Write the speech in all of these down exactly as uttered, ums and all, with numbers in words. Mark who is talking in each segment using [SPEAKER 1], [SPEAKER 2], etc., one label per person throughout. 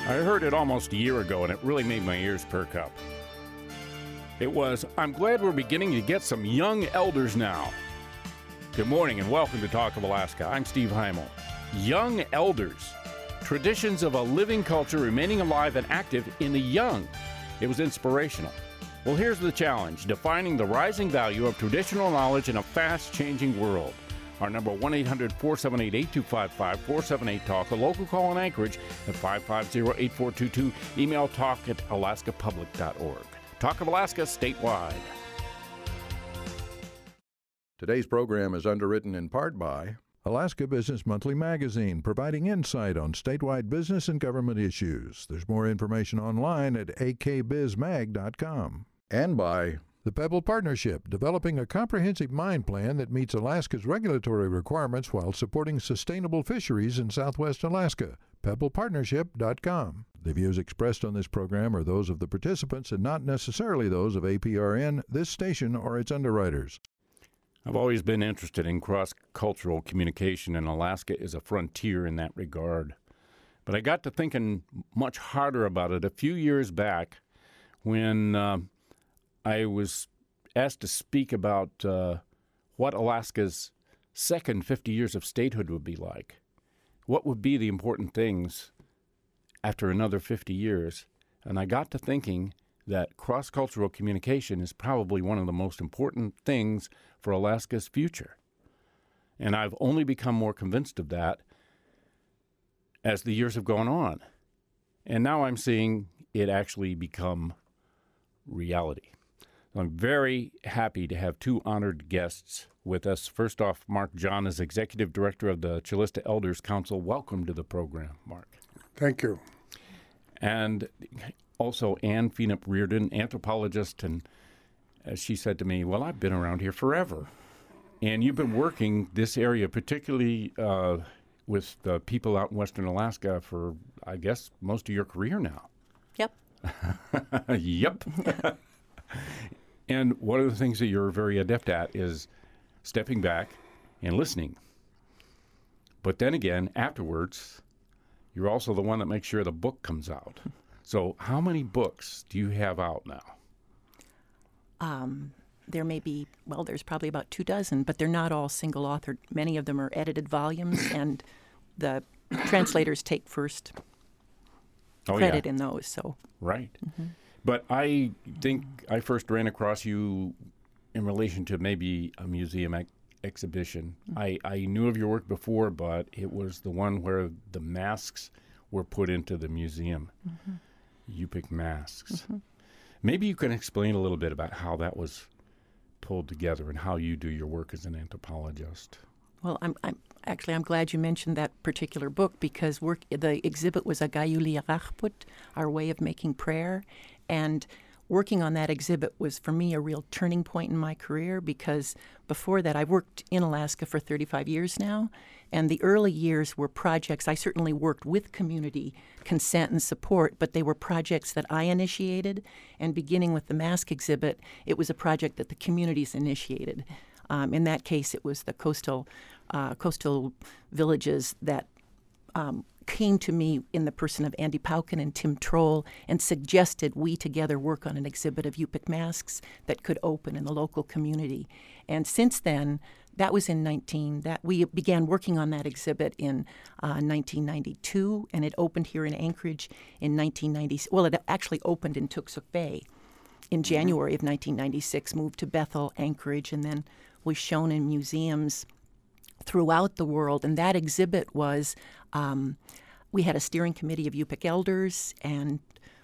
[SPEAKER 1] I heard it almost a year ago, and it really made my ears perk up. It was, I'm glad we're beginning to get some young elders now. Good morning and welcome to Talk of Alaska. I'm Steve Heimel. Young elders, traditions of a living culture remaining alive and active in the young. It was inspirational. Well, here's the challenge, defining the rising value of traditional knowledge in a fast-changing world. Our number, one eight hundred, four seven eight, eight two five five, four seven eight, talk, a local call in Anchorage at five five zero, eight four two two, email talk at alaska public dot org. Talk of Alaska statewide.
[SPEAKER 2] Today's program is underwritten in part by Alaska Business Monthly Magazine, providing insight on statewide business and government issues. There's more information online at a k biz mag dot com. And by the Pebble Partnership, developing a comprehensive mine plan that meets Alaska's regulatory requirements while supporting sustainable fisheries in southwest Alaska. pebble partnership dot com. The views expressed on this program are those of the participants and not necessarily those of A P R N, this station, or its underwriters.
[SPEAKER 1] I've always been interested in cross-cultural communication, and Alaska is a frontier in that regard. But I got to thinking much harder about it a few years back when uh, I was asked to speak about uh, what Alaska's second fifty years of statehood would be like. What would be the important things after another fifty years? And I got to thinking that cross-cultural communication is probably one of the most important things for Alaska's future. And I've only become more convinced of that as the years have gone on. And now I'm seeing it actually become reality. I'm very happy to have two honored guests with us. First off, Mark John is Executive Director of the Chilista Elders Council. Welcome to the program, Mark.
[SPEAKER 3] Thank you.
[SPEAKER 1] And also Ann Phoenix Reardon, anthropologist, and as she said to me, well, I've been around here forever. And you've been working this area, particularly uh, with the people out in Western Alaska for, I guess, most of your career now.
[SPEAKER 4] Yep.
[SPEAKER 1] Yep. And one of the things that you're very adept at is stepping back and listening. But then again, afterwards, you're also the one that makes sure the book comes out. So how many books do you have out now?
[SPEAKER 4] Um, there may be, well, there's probably about two dozen, but they're not all single-authored. Many of them are edited volumes, and the translators take first
[SPEAKER 1] oh,
[SPEAKER 4] credit
[SPEAKER 1] yeah.
[SPEAKER 4] in those. So
[SPEAKER 1] Right.
[SPEAKER 4] Mm-hmm.
[SPEAKER 1] But I think I first ran across you in relation to maybe a museum ex- exhibition. Mm-hmm. I, I knew of your work before, but it was the one where the masks were put into the museum. Mm-hmm. Yupik masks. Mm-hmm. Maybe you can explain a little bit about how that was pulled together and how you do your work as an anthropologist.
[SPEAKER 4] Well, I'm, I'm actually I'm glad you mentioned that particular book because work the exhibit was a Gayuli Rachput, our way of making prayer, and working on that exhibit was for me a real turning point in my career because before that I've worked in Alaska for thirty-five years now, and the early years were projects. I certainly worked with community consent and support, but they were projects that I initiated, and beginning with the mask exhibit, it was a project that the communities initiated. Um, in that case, it was the coastal uh, coastal villages that um, came to me in the person of Andy Pauken and Tim Troll and suggested we together work on an exhibit of Yupik masks that could open in the local community. And since then, that was in nineteen that we began working on that exhibit in uh, nineteen ninety-two, and it opened here in Anchorage in nineteen ninety. Well, it actually opened in Tuksuk Bay in January of nineteen ninety-six, moved to Bethel, Anchorage, and then was shown in museums throughout the world. And that exhibit was, um, we had a steering committee of Yupik elders and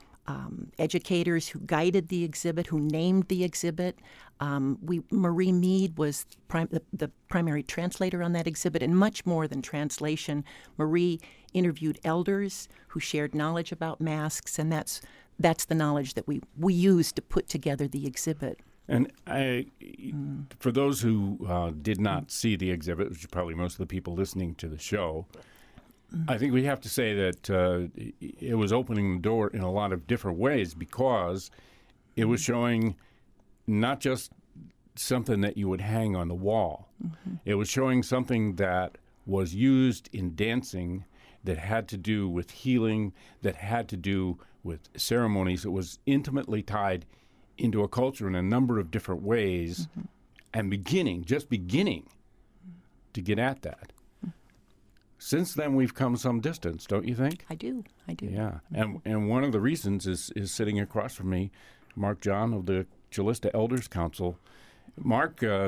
[SPEAKER 4] um, educators who guided the exhibit, who named the exhibit. Um, we Marie Mead was prim- the, the primary translator on that exhibit, and much more than translation. Marie interviewed elders who shared knowledge about masks, and that's that's the knowledge that we, we used to put together the exhibit.
[SPEAKER 1] And I, mm. for those who uh, did not mm. see the exhibit, which is probably most of the people listening to the show, mm. I think we have to say that uh, it was opening the door in a lot of different ways because it was showing not just something that you would hang on the wall. Mm-hmm. It was showing something that was used in dancing that had to do with healing, that had to do with ceremonies. It was intimately tied into a culture in a number of different ways, mm-hmm. and beginning, just beginning to get at that. Since then, we've come some distance, don't you think?
[SPEAKER 4] I do. I do.
[SPEAKER 1] Yeah. And and one of the reasons is, is sitting across from me, Mark John of the Chilista Elders Council. Mark, uh,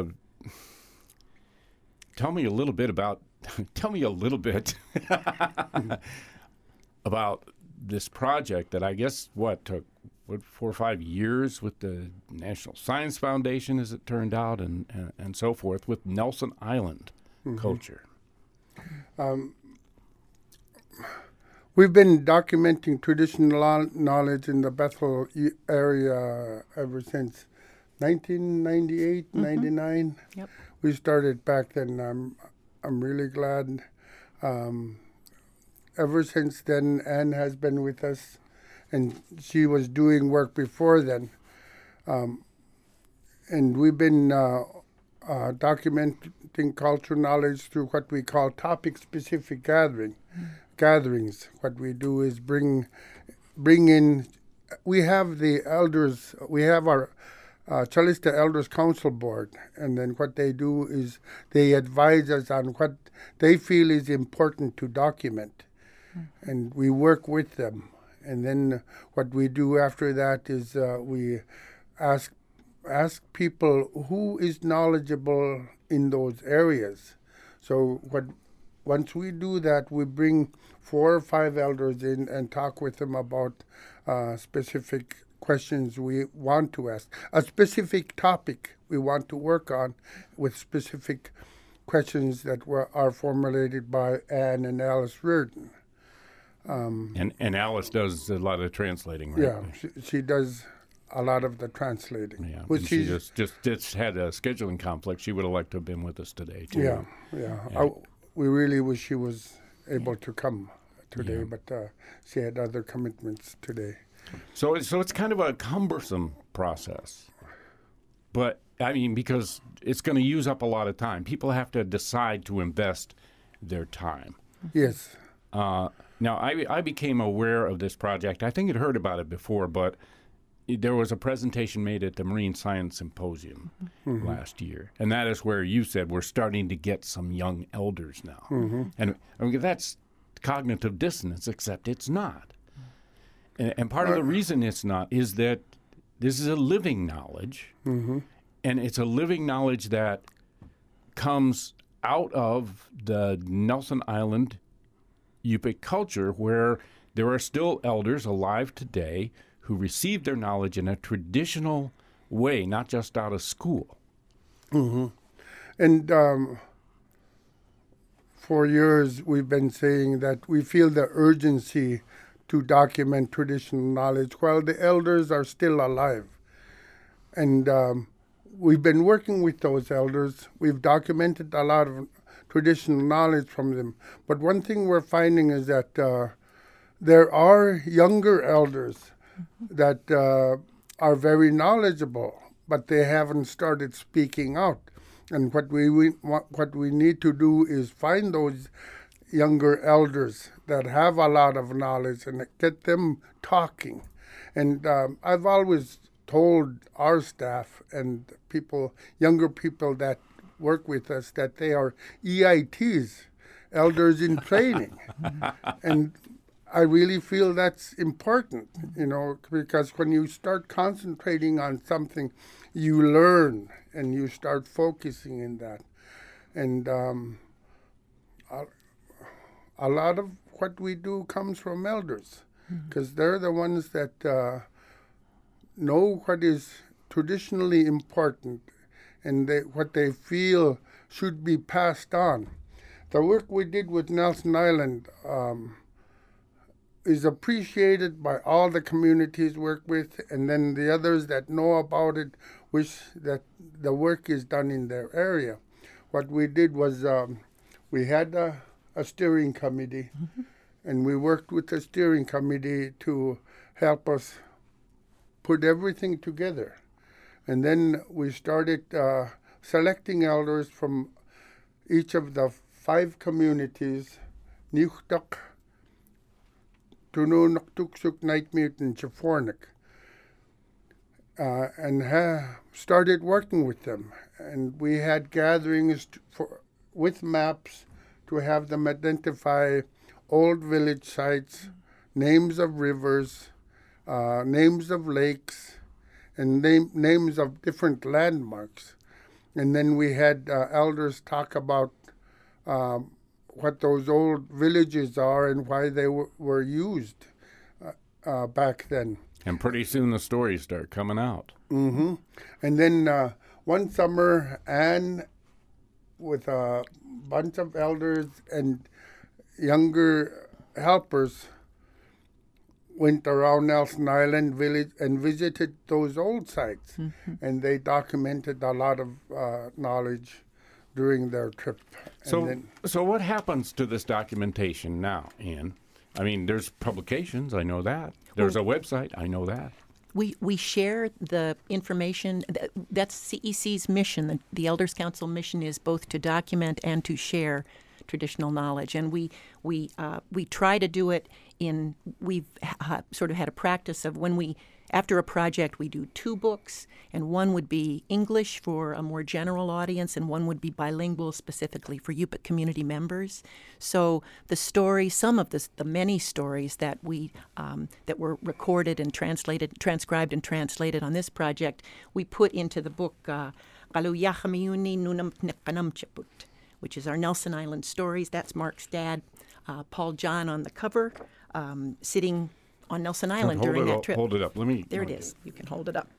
[SPEAKER 1] tell me a little bit about, tell me a little bit about this project that I guess, what, took what, four or five years with the National Science Foundation, as it turned out, and, and, and so forth, with Nelson Island mm-hmm. culture.
[SPEAKER 3] Um, we've been documenting traditional knowledge in the Bethel area ever since nineteen ninety-eight, mm-hmm. ninety-nine.
[SPEAKER 4] Yep.
[SPEAKER 3] We started back then. I'm, I'm really glad. Um, ever since then, Anne has been with us, and she was doing work before then. Um, and we've been uh, uh, documenting cultural knowledge through what we call topic-specific gathering, mm. gatherings. What we do is bring, bring in. We have the elders. We have our uh, Chilista Elders Council Board, and then what they do is they advise us on what they feel is important to document, mm. and we work with them. And then what we do after that is uh, we ask ask people who is knowledgeable in those areas. So what once we do that, we bring four or five elders in and talk with them about uh, specific questions we want to ask, a specific topic we want to work on with specific questions that were, are formulated by Anne and Alice Reardon. Um,
[SPEAKER 1] and and Alice does a lot of translating, right?
[SPEAKER 3] Yeah, she, she does a lot of the translating.
[SPEAKER 1] Yeah, well, she just, just just had a scheduling conflict. She would have liked to have been with us today, too.
[SPEAKER 3] Yeah, yeah. yeah. I, we really wish she was able yeah. to come today, yeah. but uh, she had other commitments today.
[SPEAKER 1] So, it's, so it's kind of a cumbersome process. But, I mean, because it's going to use up a lot of time. People have to decide to invest their time.
[SPEAKER 3] Yes.
[SPEAKER 1] Uh, now, I, I became aware of this project. I think I'd heard about it before, but there was a presentation made at the Marine Science Symposium mm-hmm. last year, and that is where you said we're starting to get some young elders now. Mm-hmm. And I mean, that's cognitive dissonance, except it's not. And, and part uh, of the reason it's not is that this is a living knowledge, mm-hmm. and it's a living knowledge that comes out of the Nelson Island Yupik culture, where there are still elders alive today who received their knowledge in a traditional way, not just out of school.
[SPEAKER 3] Mm-hmm. And um, for years we've been saying that we feel the urgency to document traditional knowledge while the elders are still alive. And um, we've been working with those elders. We've documented a lot of traditional knowledge from them. But one thing we're finding is that uh, there are younger elders that uh, are very knowledgeable, but they haven't started speaking out. And what we, we what we need to do is find those younger elders that have a lot of knowledge and get them talking. And um, I've always told our staff and people, younger people that work with us, that they are E I Ts, elders in training. And I really feel that's important, you know, because when you start concentrating on something, you learn and you start focusing in that. And um, a, a lot of what we do comes from elders, because mm-hmm. they're the ones that uh, know what is traditionally important and they, what they feel should be passed on. The work we did with Nelson Island um, is appreciated by all the communities work with, and then the others that know about it wish that the work is done in their area. What we did was um, we had a, a steering committee, mm-hmm. and we worked with the steering committee to help us put everything together. And then we started uh, selecting elders from each of the five communities, Nuytaq, Tununuktuksuk Night Mutant Chafornik, uh, and ha- started working with them. And we had gatherings to, for, with maps to have them identify old village sites, names of rivers, uh, names of lakes, and name, names of different landmarks. And then we had uh, elders talk about um, what those old villages are and why they w- were used uh, uh, back then.
[SPEAKER 1] And pretty soon the stories start coming out.
[SPEAKER 3] Mm-hmm. And then uh, one summer, Anne, with a bunch of elders and younger helpers, went around Nelson Island village and visited those old sites. Mm-hmm. And they documented a lot of uh, knowledge during their trip. And
[SPEAKER 1] So,
[SPEAKER 3] then,
[SPEAKER 1] so what happens to this documentation now, Ann? I mean, there's publications, I know that. There's a website, I know that.
[SPEAKER 4] We we share the information. Th- That's C E C's mission. The, the Elders Council mission is both to document and to share traditional knowledge, and we we uh, we try to do it in. We've ha- sort of had a practice of when we after a project we do two books, and one would be English for a more general audience, and one would be bilingual specifically for Yupik community members. So the story, some of the the many stories that we um, that were recorded and translated, transcribed and translated on this project, we put into the book uh, Kaluyahamiuni Nunam Nekanamchaput, which is our Nelson Island stories. That's Mark's dad, uh, Paul John, on the cover, um, sitting on Nelson Island
[SPEAKER 1] hold
[SPEAKER 4] during
[SPEAKER 1] it
[SPEAKER 4] that
[SPEAKER 1] up,
[SPEAKER 4] trip.
[SPEAKER 1] Hold it up. Let me.
[SPEAKER 4] There it is. You can hold it up.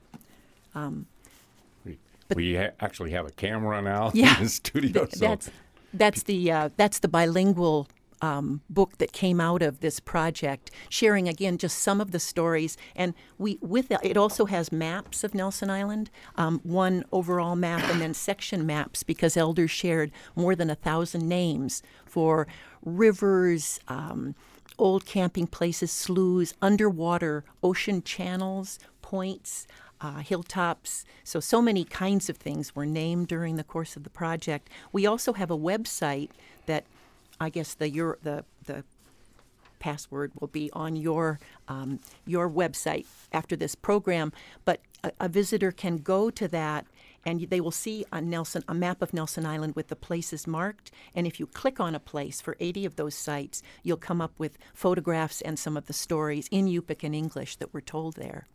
[SPEAKER 1] We, we ha- actually have a camera now
[SPEAKER 4] Yeah,
[SPEAKER 1] in the studio.
[SPEAKER 4] Th-
[SPEAKER 1] so
[SPEAKER 4] that's that's the uh, that's the bilingual um, book that came out of this project, sharing again just some of the stories. And we with it, it also has maps of Nelson Island, um, one overall map, and then section maps, because elders shared more than a thousand names for rivers, um, old camping places, sloughs, underwater ocean channels, points, uh, hilltops. So, so many kinds of things were named during the course of the project. We also have a website that I guess the your, the the password will be on your um, your website after this program. But a, a visitor can go to that, and they will see a Nelson a map of Nelson Island with the places marked. And if you click on a place for eighty of those sites, you'll come up with photographs and some of the stories in Yupik and English that were told there.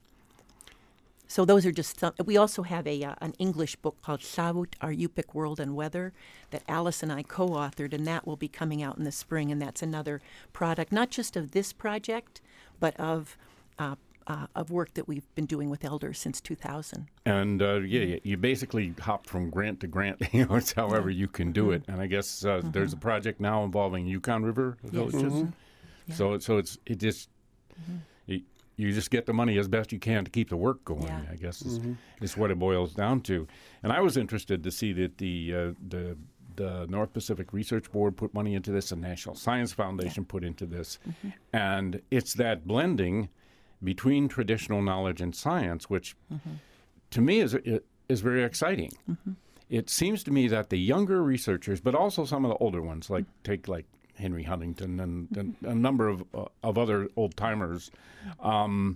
[SPEAKER 4] So those are just some. We also have a uh, an English book called Savut, Our Yupik World and Weather, that Alice and I co-authored, and that will be coming out in the spring. And that's another product, not just of this project, but of uh, uh, of work that we've been doing with elders since two thousand.
[SPEAKER 1] And uh, yeah, yeah, you basically hop from grant to grant. You know, it's however you can do it. And I guess uh, mm-hmm. there's a project now involving Yukon River villages.
[SPEAKER 3] Mm-hmm.
[SPEAKER 4] Yeah.
[SPEAKER 1] So so it's it just. Mm-hmm. it, You just get the money as best you can to keep the work going,
[SPEAKER 4] Yeah.
[SPEAKER 1] I guess, is,
[SPEAKER 3] Mm-hmm.
[SPEAKER 1] is what it boils down to. And I was interested to see that the uh, the the North Pacific Research Board put money into this, and National Science Foundation yeah. put into this. Mm-hmm. And it's that blending between traditional knowledge and science, which mm-hmm. to me is is very exciting. Mm-hmm. It seems to me that the younger researchers, but also some of the older ones, like mm-hmm. take like Henry Huntington and, and a number of uh, of other old timers, um,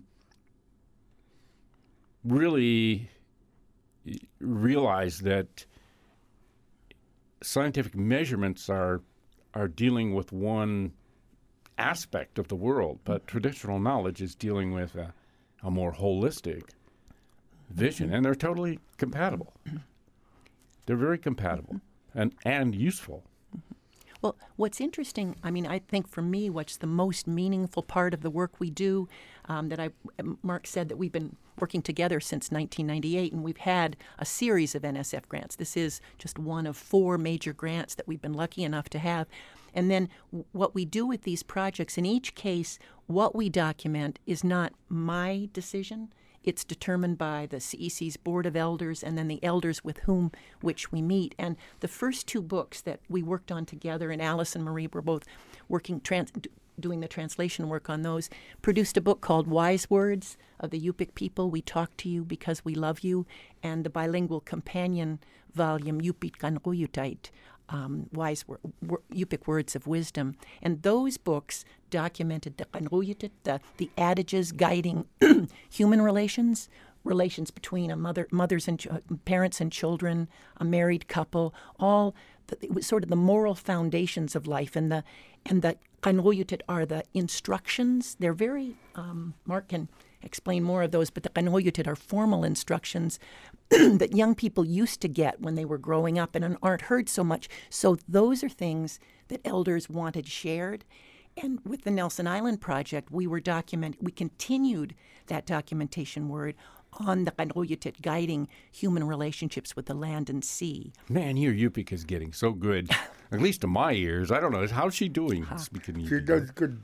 [SPEAKER 1] really realize that scientific measurements are are dealing with one aspect of the world, but traditional knowledge is dealing with a, a more holistic vision, and they're totally compatible. They're very compatible and and useful.
[SPEAKER 4] Well, what's interesting, I mean, I think for me, what's the most meaningful part of the work we do, um, that I, Mark said that we've been working together since nineteen ninety-eight, and we've had a series of N S F grants. This is just one of four major grants that we've been lucky enough to have. And then w- what we do with these projects, in each case, what we document is not my decision. It's determined by the C E C's Board of Elders and then the elders with whom which we meet. And the first two books that we worked on together, and Alice and Marie were both working, trans- doing the translation work on those, produced a book called Wise Words of the Yupik People. We Talk to You Because We Love You, and the bilingual companion volume, Yupik Kanruyutait, um, wise wor- wor- Yupik words of wisdom. And those books documented the qanruyutit, the, the adages guiding human relations, relations between a mother, mothers and ch- parents and children, a married couple, all the, it was sort of the moral foundations of life. And the and the qanruyutit are the instructions. They're very, um, Mark can explain more of those, but the qanruyutit are formal instructions that young people used to get when they were growing up and aren't heard so much. So those are things that elders wanted shared. And with the Nelson Island Project, we were document we continued that documentation word on the qanruyutit guiding human relationships with the land and sea.
[SPEAKER 1] Man, your Yupik is getting so good, at least to my ears. I don't know. How's she doing? Huh. Speaking of
[SPEAKER 3] She does good.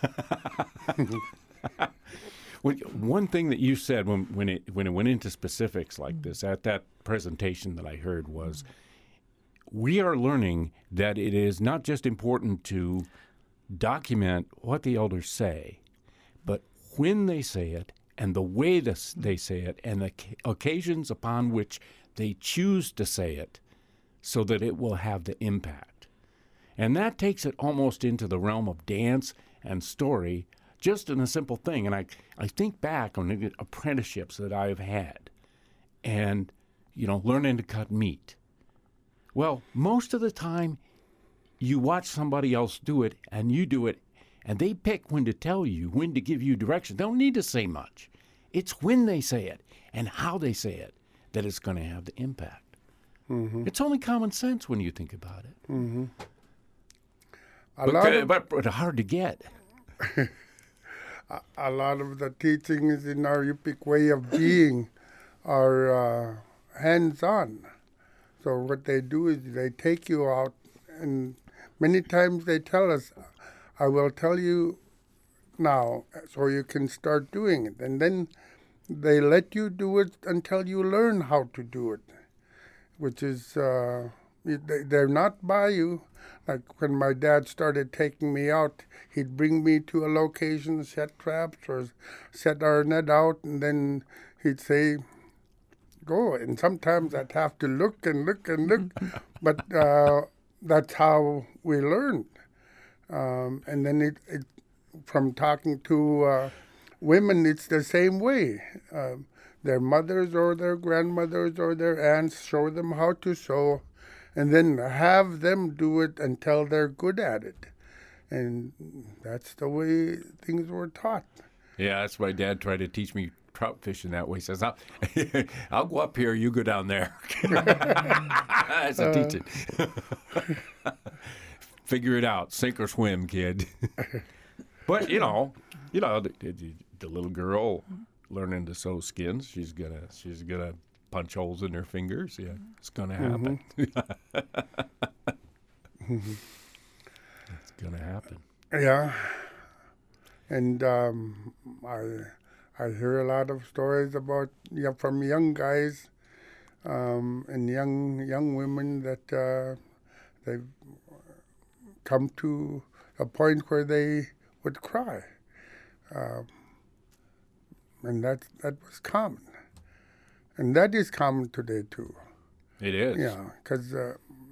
[SPEAKER 1] Well, one thing that you said when, when it when it went into specifics like this at that presentation that I heard was, we are learning that it is not just important to document what the elders say, but when they say it and the way this, they say it and the occasions upon which they choose to say it so that it will have the impact. And that takes it almost into the realm of dance and story, just in a simple thing. And I, I think back on the apprenticeships that I've had and, you know, learning to cut meat. Well, most of the time you watch somebody else do it and you do it, and they pick when to tell you, when to give you direction. They don't need to say much. It's when they say it and how they say it that it's going to have the impact. Mm-hmm. It's only common sense when you think about it.
[SPEAKER 3] Mm-hmm. A
[SPEAKER 1] but,
[SPEAKER 3] lot
[SPEAKER 1] uh,
[SPEAKER 3] of,
[SPEAKER 1] but, but hard to get.
[SPEAKER 3] a, a lot of the teachings in our Yupik way of being are uh, hands-on. So what they do is they take you out, and many times they tell us, I will tell you now so you can start doing it. And then they let you do it until you learn how to do it, which is, uh, they're not by you. Like when my dad started taking me out, he'd bring me to a location, set traps or set our net out, and then he'd say, go. And sometimes I'd have to look and look and look, but uh, that's how we learned. Um, and then it, it, from talking to uh, women, it's the same way. Uh, their mothers or their grandmothers or their aunts show them how to sew, and then have them do it until they're good at it. And that's the way things were taught.
[SPEAKER 1] Yeah, that's my dad tried to teach me trout fishing that way. He says, I'll, I'll go up here, you go down there. That's a teaching. Figure it out, sink or swim, kid. But, you know, you know, the, the, the little girl learning to sew skins, she's gonna she's gonna punch holes in her fingers. Yeah, it's gonna happen. Mm-hmm. It's gonna happen.
[SPEAKER 3] Yeah, and um, I I hear a lot of stories about yeah, from young guys um, and young young women that uh, they've come to a point where they would cry, um, and that that was common. And that is common today, too.
[SPEAKER 1] It is.
[SPEAKER 3] Yeah, because uh,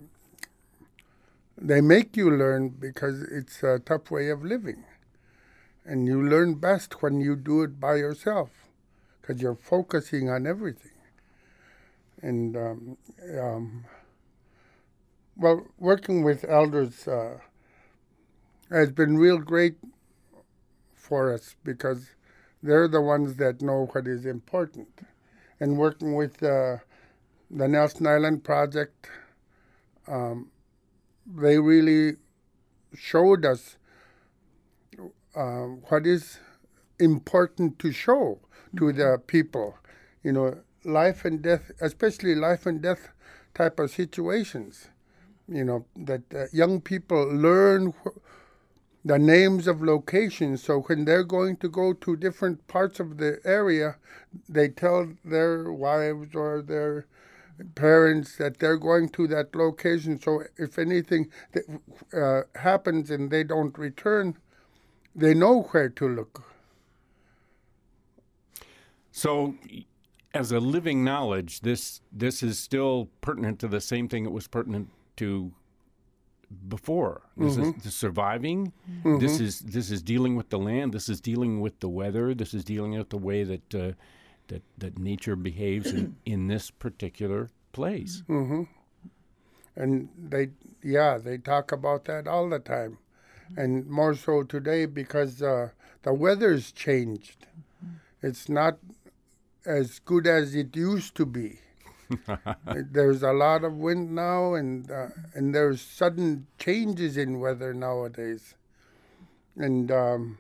[SPEAKER 3] they make you learn because it's a tough way of living. And you learn best when you do it by yourself because you're focusing on everything. And, um, um, well, working with elders uh, has been real great for us because they're the ones that know what is important. And working with uh, the Nelson Island Project, um, they really showed us uh, what is important to show to the people. You know, life and death, especially life and death type of situations. You know, that uh, young people learn wh- the names of locations, so when they're going to go to different parts of the area, they tell their wives or their parents that they're going to that location. So if anything that, uh, happens and they don't return, they know where to look.
[SPEAKER 1] So, as a living knowledge, this this is still pertinent to the same thing it was pertinent to before. This
[SPEAKER 3] Mm-hmm.
[SPEAKER 1] is the surviving.
[SPEAKER 3] Mm-hmm.
[SPEAKER 1] This is this is dealing with the land. This is dealing with the weather. This is dealing with the way that uh, that that nature behaves in, in this particular place.
[SPEAKER 3] Mm-hmm. And they, yeah, they talk about that all the time, and more so today because uh, the weather's changed. It's not as good as it used to be. There's a lot of wind now, and uh, and there's sudden changes in weather nowadays. And um,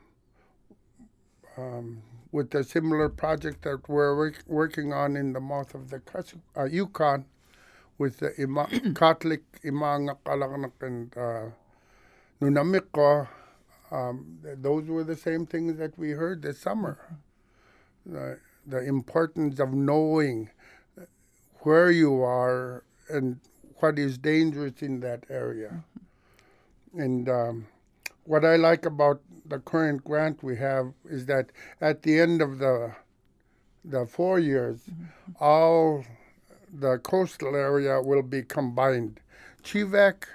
[SPEAKER 3] um, with the similar project that we're work, working on in the mouth of the uh, Yukon, with the Ima, Catholic Imanga Kalaknak and uh, Nunamiko, um, those were the same things that we heard this summer. The, the importance of knowing where you are and what is dangerous in that area. And um, what I like about the current grant we have is that at the end of the the four years, mm-hmm. all the coastal area will be combined. Chivac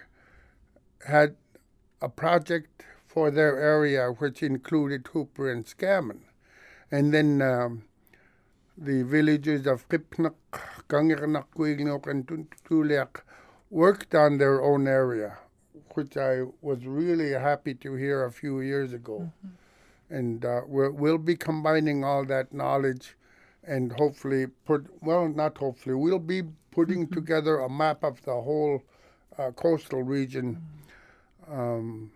[SPEAKER 3] had a project for their area which included Hooper and Scammon. And then um, the villages of Kipnak, Kangirnak, Kuignok, and Tuliak worked on their own area, which I was really happy to hear a few years ago. Mm-hmm. And uh, we're, we'll be combining all that knowledge and hopefully put, well, not hopefully, we'll be putting mm-hmm. together a map of the whole uh, coastal region. Um,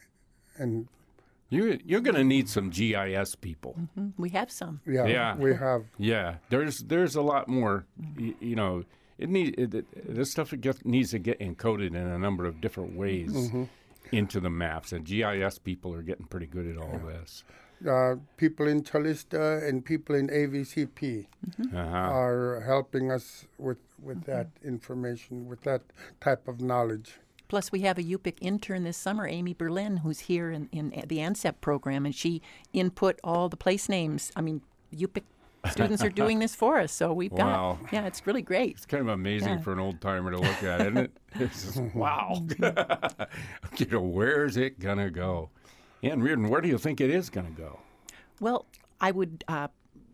[SPEAKER 3] and
[SPEAKER 1] You, you're going to need some G I S people.
[SPEAKER 4] Mm-hmm. We have some.
[SPEAKER 3] Yeah,
[SPEAKER 1] yeah,
[SPEAKER 3] we have.
[SPEAKER 1] Yeah, there's there's a lot more. You, you know, it need it, it, this stuff gets, needs to get encoded in a number of different ways mm-hmm. into the maps, and G I S people are getting pretty good at all yeah. this.
[SPEAKER 3] Uh, people in Chalista and people in A V C P mm-hmm. uh-huh. are helping us with with mm-hmm. that information, with that type of knowledge.
[SPEAKER 4] Plus, we have a U P I C intern this summer, Amy Berlin, who's here in, in the ANSEP program, and she input all the place names. I mean, U P I C students are doing this for us, so we've
[SPEAKER 1] wow.
[SPEAKER 4] got, yeah, it's really great.
[SPEAKER 1] It's kind of amazing yeah. for an old-timer to look at, isn't it? It's just, wow. You know, where's it going to go? Ann Reardon, where do you think it is going to go?
[SPEAKER 4] Well, I would, uh,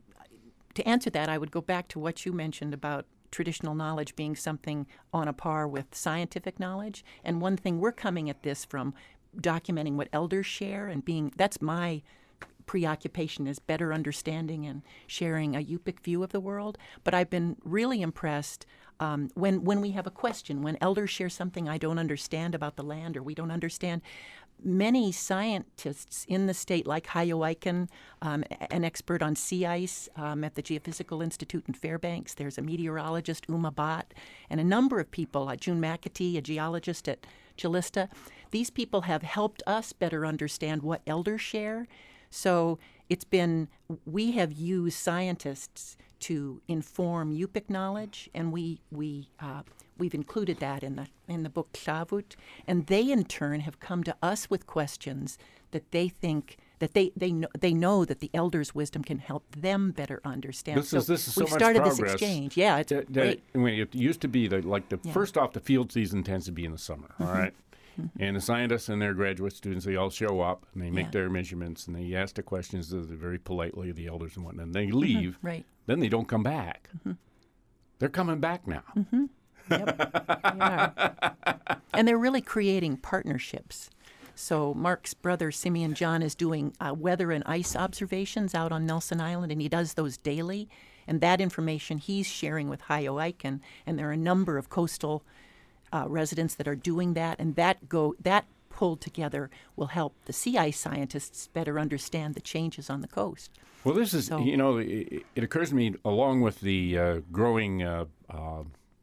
[SPEAKER 4] to answer that, I would go back to what you mentioned about traditional knowledge being something on a par with scientific knowledge. And one thing we're coming at this from documenting what elders share and being, that's my preoccupation, is better understanding and sharing a U P I C view of the world. But I've been really impressed um, when, when we have a question, when elders share something I don't understand about the land or we don't understand. Many scientists in the state, like Hayo Aiken, um, an expert on sea ice um, at the Geophysical Institute in Fairbanks. There's a meteorologist, Uma Bhatt, and a number of people, uh, June McAtee, a geologist at Chalista. These people have helped us better understand what elders share. So it's been, we have used scientists to inform U P I C knowledge, and we we uh, we've included that in the in the book Klavut, and they in turn have come to us with questions that they think that they they know they know that the elders' wisdom can help them better understand.
[SPEAKER 1] This is this is so
[SPEAKER 4] we've
[SPEAKER 1] much
[SPEAKER 4] started
[SPEAKER 1] progress.
[SPEAKER 4] This exchange. Yeah, it's
[SPEAKER 1] that,
[SPEAKER 4] great.
[SPEAKER 1] That, I mean, it used to be the, like the
[SPEAKER 4] yeah.
[SPEAKER 1] first off, the field season tends to be in the summer. Mm-hmm. All right. Mm-hmm. And the scientists and their graduate students, they all show up and they make yeah. their measurements and they ask the questions very politely, the elders and whatnot, and they leave.
[SPEAKER 4] Mm-hmm. Right.
[SPEAKER 1] Then they don't come back. Mm-hmm. They're coming back now.
[SPEAKER 4] Mm-hmm. Yep. They are. And they're really creating partnerships. So Mark's brother, Simeon John, is doing uh, weather and ice observations out on Nelson Island, and he does those daily. And that information he's sharing with Hayo Aiken, and there are a number of coastal uh, residents that are doing that, and that go that pulled together will help the sea ice scientists better understand the changes on the coast.
[SPEAKER 1] Well, this is,
[SPEAKER 4] so,
[SPEAKER 1] you know, it, it occurs to me, along with the uh, growing uh, uh,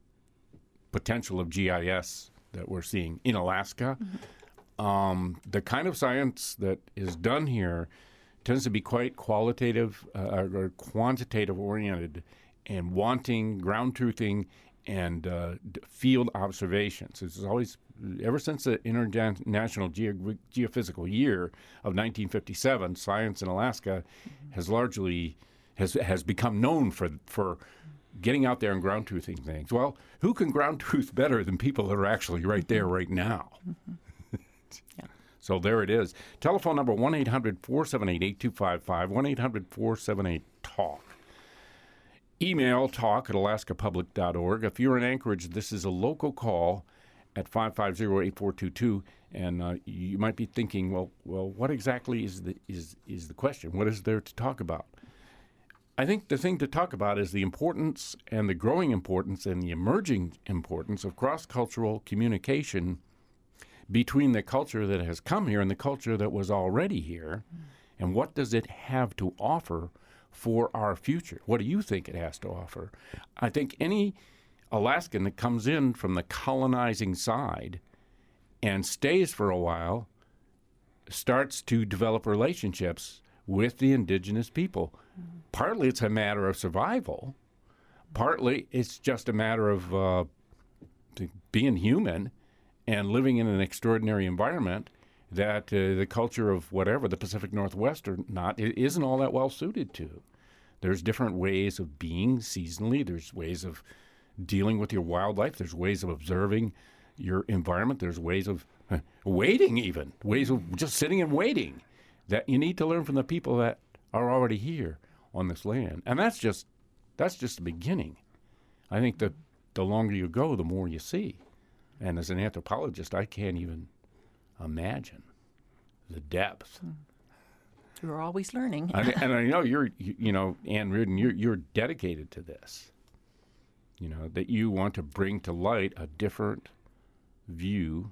[SPEAKER 1] potential of G I S that we're seeing in Alaska, mm-hmm. um, the kind of science that is done here tends to be quite qualitative uh, or quantitative oriented and wanting ground truthing and uh, field observations. It's always, ever since the International Geo- Geophysical Year of nineteen fifty-seven, science in Alaska mm-hmm. has largely has has become known for for getting out there and ground truthing things. Well, who can ground truth better than people that are actually right there right now?
[SPEAKER 4] Mm-hmm. Yeah.
[SPEAKER 1] So there it is. Telephone number one eight hundred four seven eight eight two five five, one eight hundred four seven eight talk. Email talk at alaska public dot org. If you're in Anchorage, this is a local call at five five zero, eight four two two, and uh, you might be thinking, well, well, what exactly is the is is the question? What is there to talk about? I think the thing to talk about is the importance and the growing importance and the emerging importance of cross-cultural communication between the culture that has come here and the culture that was already here, mm. and what does it have to offer for our future? What do you think it has to offer? I think any Alaskan that comes in from the colonizing side and stays for a while starts to develop relationships with the indigenous people. Mm-hmm. Partly it's a matter of survival. Partly it's just a matter of uh, being human and living in an extraordinary environment that uh, the culture of whatever, the Pacific Northwest or not, it isn't all that well suited to. There's different ways of being seasonally. There's ways of dealing with your wildlife. There's ways of observing your environment. There's ways of uh, waiting even, ways of just sitting and waiting that you need to learn from the people that are already here on this land. And that's just that's just the beginning. I think that the longer you go, the more you see. And as an anthropologist, I can't even imagine the depth.
[SPEAKER 4] We're always learning.
[SPEAKER 1] I, and I know you're, you, you know, Ann Reardon, you're, you're dedicated to this. You know, that you want to bring to light a different view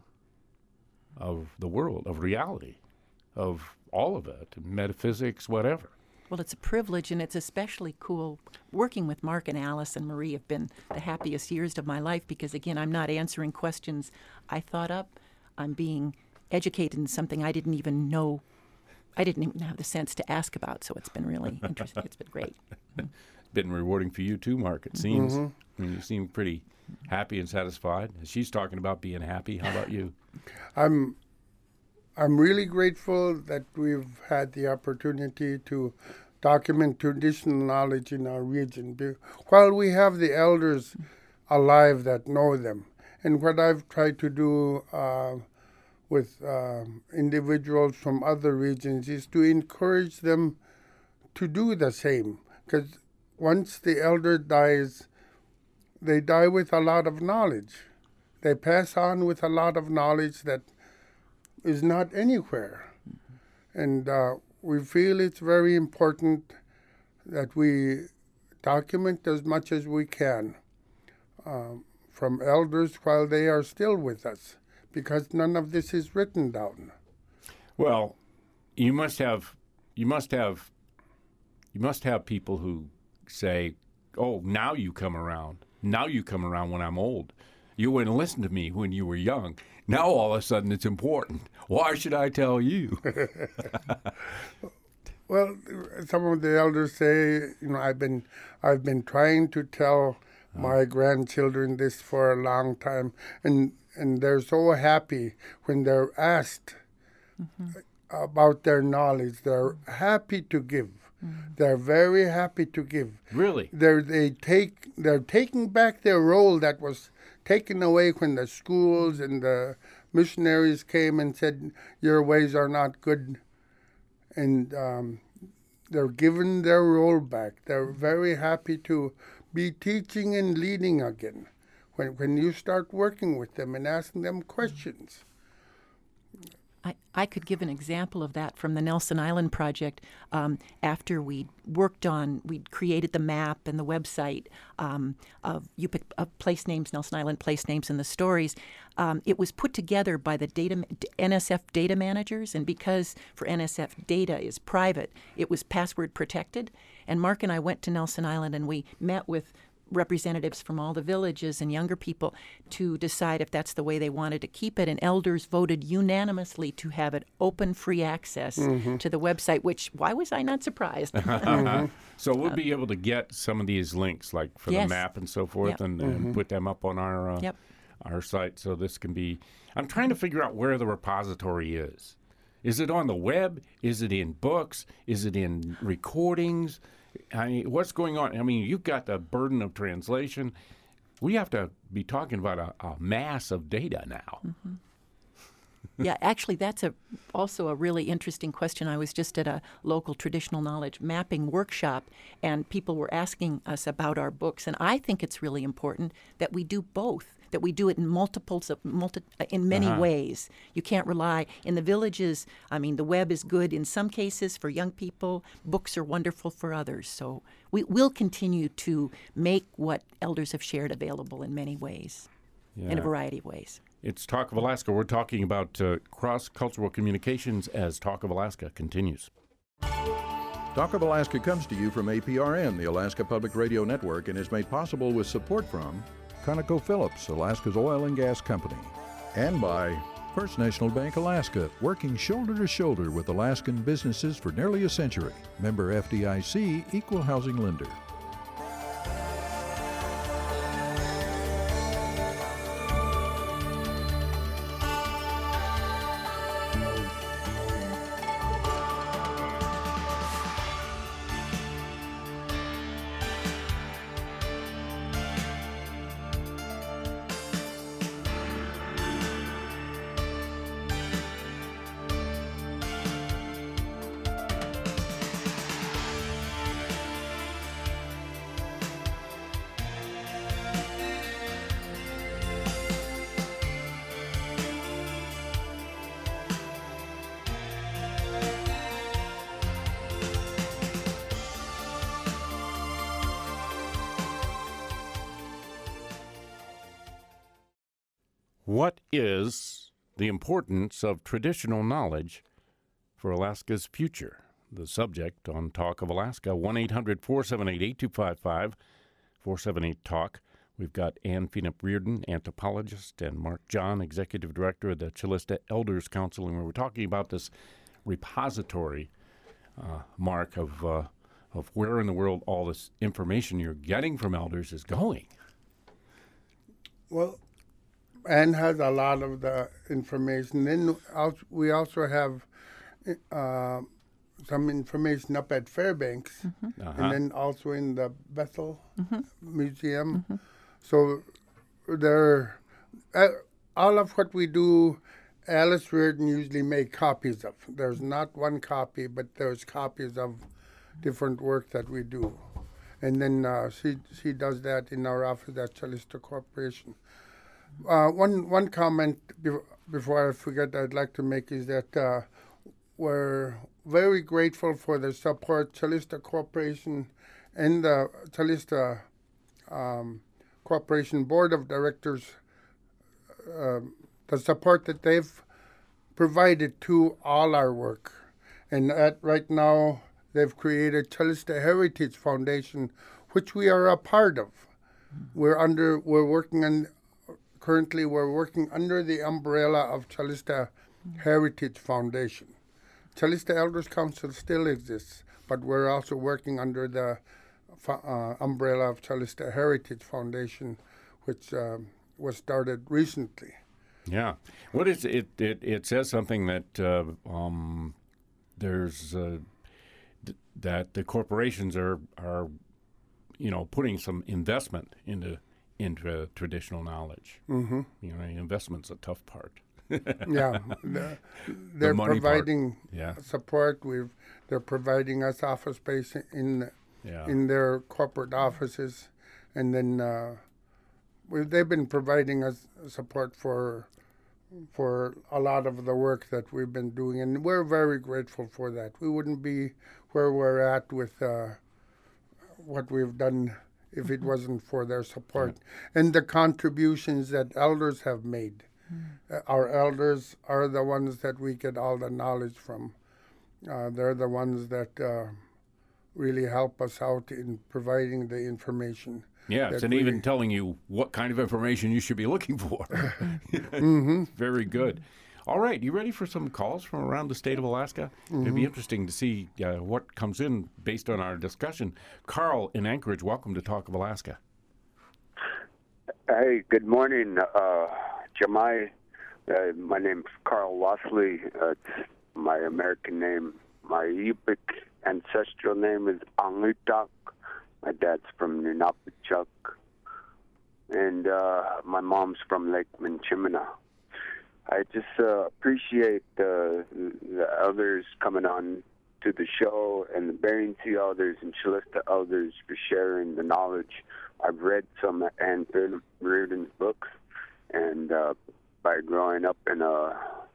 [SPEAKER 1] of the world, of reality, of all of it, metaphysics, whatever.
[SPEAKER 4] Well, it's a privilege, and it's especially cool. Working with Mark and Alice and Marie have been the happiest years of my life because, again, I'm not answering questions I thought up. I'm being educated in something I didn't even know. I didn't even have the sense to ask about, so it's been really interesting. It's been great.
[SPEAKER 1] It's been rewarding for you too, Mark, it seems.
[SPEAKER 3] Mm-hmm.
[SPEAKER 1] I mean, you seem pretty happy and satisfied. She's talking about being happy. How about you?
[SPEAKER 3] I'm I'm really grateful that we've had the opportunity to document traditional knowledge in our region while we have the elders alive that know them. And what I've tried to do uh, with uh, individuals from other regions is to encourage them to do the same. Because once the elder dies, they die with a lot of knowledge. They pass on with a lot of knowledge that is not anywhere. Mm-hmm. And uh, we feel it's very important that we document as much as we can um, from elders while they are still with us, because none of this is written down.
[SPEAKER 1] Well, you must have, you must have, you must have people who say, "Oh, now you come around. Now you come around when I'm old. You wouldn't listen to me when you were young. Now all of a sudden it's important. Why should I tell you?"
[SPEAKER 3] Well, some of the elders say, you know, I've been, I've been trying to tell oh. my grandchildren this for a long time, and and they're so happy when they're asked mm-hmm. about their knowledge. They're happy to give. Mm-hmm. They're very happy to give.
[SPEAKER 1] Really?
[SPEAKER 3] They're they take they're taking back their role that was taken away when the schools and the missionaries came and said, "Your ways are not good," and um, they're given their role back. They're very happy to be teaching and leading again when when you start working with them and asking them questions.
[SPEAKER 4] I, I could give an example of that from the Nelson Island Project. Um, after we worked on, we created the map and the website um, of Yupik, of place names, Nelson Island place names, and the stories. Um, it was put together by the data N S F data managers, and because for N S F data is private, it was password protected. And Mark and I went to Nelson Island and we met with representatives from all the villages and younger people to decide if that's the way they wanted to keep it. And elders voted unanimously to have it open, free access mm-hmm. to the website, which, why was I not surprised?
[SPEAKER 1] mm-hmm. So we'll be able to get some of these links, like for
[SPEAKER 4] yes.
[SPEAKER 1] the map and so forth,
[SPEAKER 4] yep.
[SPEAKER 1] and,
[SPEAKER 4] mm-hmm.
[SPEAKER 1] and put them up on our uh,
[SPEAKER 4] yep.
[SPEAKER 1] our site. So this can be, I'm trying to figure out where the repository is. Is it on the web? Is it in books? Is it in recordings? I mean, what's going on? I mean, you've got the burden of translation. We have to be talking about a, a mass of data now.
[SPEAKER 4] Mm-hmm. Yeah, actually, that's a also a really interesting question. I was just at a local traditional knowledge mapping workshop, and people were asking us about our books. And I think it's really important that we do both, that we do it in multiples of multi, in many
[SPEAKER 1] Uh-huh.
[SPEAKER 4] ways. You can't rely in the villages. I mean, the web is good in some cases for young people. Books are wonderful for others. So we will continue to make what elders have shared available in many ways, in a
[SPEAKER 1] Yeah.
[SPEAKER 4] variety of ways.
[SPEAKER 1] It's Talk of Alaska. We're talking about uh, cross-cultural communications as Talk of Alaska continues.
[SPEAKER 2] Talk of Alaska comes to you from A P R N, the Alaska Public Radio Network, and is made possible with support from ConocoPhillips, Alaska's oil and gas company, and by First National Bank Alaska, working shoulder to shoulder with Alaskan businesses for nearly a century. Member F D I C, Equal Housing Lender.
[SPEAKER 1] What is the importance of traditional knowledge for Alaska's future? The subject on Talk of Alaska, one eight hundred four seven eight eight two five five, four seven eight talk. We've got Ann Phenup Reardon, anthropologist, and Mark John, executive director of the Chilista Elders Council, and we were talking about this repository, uh, Mark, of uh, of where in the world all this information you're getting from elders is going.
[SPEAKER 3] Well, Anne has a lot of the information. Then also, we also have uh, some information up at Fairbanks,
[SPEAKER 4] Mm-hmm.
[SPEAKER 1] Uh-huh.
[SPEAKER 3] and then also in the Bethel
[SPEAKER 4] Mm-hmm.
[SPEAKER 3] Museum. Mm-hmm. So there, uh, all of what we do, Alice Reardon usually make copies of. There's not one copy, but there's copies of different work that we do. And then uh, she she does that in our office at Chilista Corporation. Uh, one one comment be- before I forget I'd like to make is that uh, we're very grateful for the support Chilista Corporation and the Chilista um, Corporation Board of Directors, uh, the support that they've provided to all our work. And at, right now, they've created Chilista Heritage Foundation, which we are a part of. We're under, we're working on, currently we're working under the umbrella of Chilista Heritage Foundation. Chilista Elders Council still exists, but we're also working under the uh, umbrella of Chilista Heritage Foundation, which uh, was started recently.
[SPEAKER 1] Yeah. What is it? It, it says something that uh, um, there's uh, th- that the corporations are are you know putting some investment into into traditional knowledge.
[SPEAKER 3] Mm-hmm.
[SPEAKER 1] You know, investment's a tough part.
[SPEAKER 3] Yeah, the, they're
[SPEAKER 1] money part.
[SPEAKER 3] providing
[SPEAKER 1] Yeah.
[SPEAKER 3] support. We've they're providing us office space in
[SPEAKER 1] Yeah.
[SPEAKER 3] in their corporate offices, and then uh, we, they've been providing us support for for a lot of the work that we've been doing, and we're very grateful for that. We wouldn't be where we're at with uh, what we've done if it wasn't for their support and the contributions that elders have made. Uh, our elders are the ones that we get all the knowledge from. Uh, they're the ones that uh, really help us out in providing the information.
[SPEAKER 1] Yes,
[SPEAKER 3] that
[SPEAKER 1] and
[SPEAKER 3] we-
[SPEAKER 1] even telling you what kind of information you should be looking for.
[SPEAKER 3] Mm-hmm.
[SPEAKER 1] Very good. All right, you ready for some calls from around the state of Alaska?
[SPEAKER 3] Mm-hmm.
[SPEAKER 1] It'd be interesting to see uh, what comes in based on our discussion. Carl in Anchorage, welcome to Talk of Alaska.
[SPEAKER 5] Hey, good morning, uh, Jamai. Uh, my name's Carl Lossley. Uh, it's my American name. My Yupik ancestral name is Angutak. My dad's from Nunapachuk. And uh, my mom's from Lake Minchimina. I just uh, appreciate the, the elders coming on to the show and the Bering Sea elders and Chilista elders for sharing the knowledge. I've read some of Anne Reardon's books, and uh, by growing up in a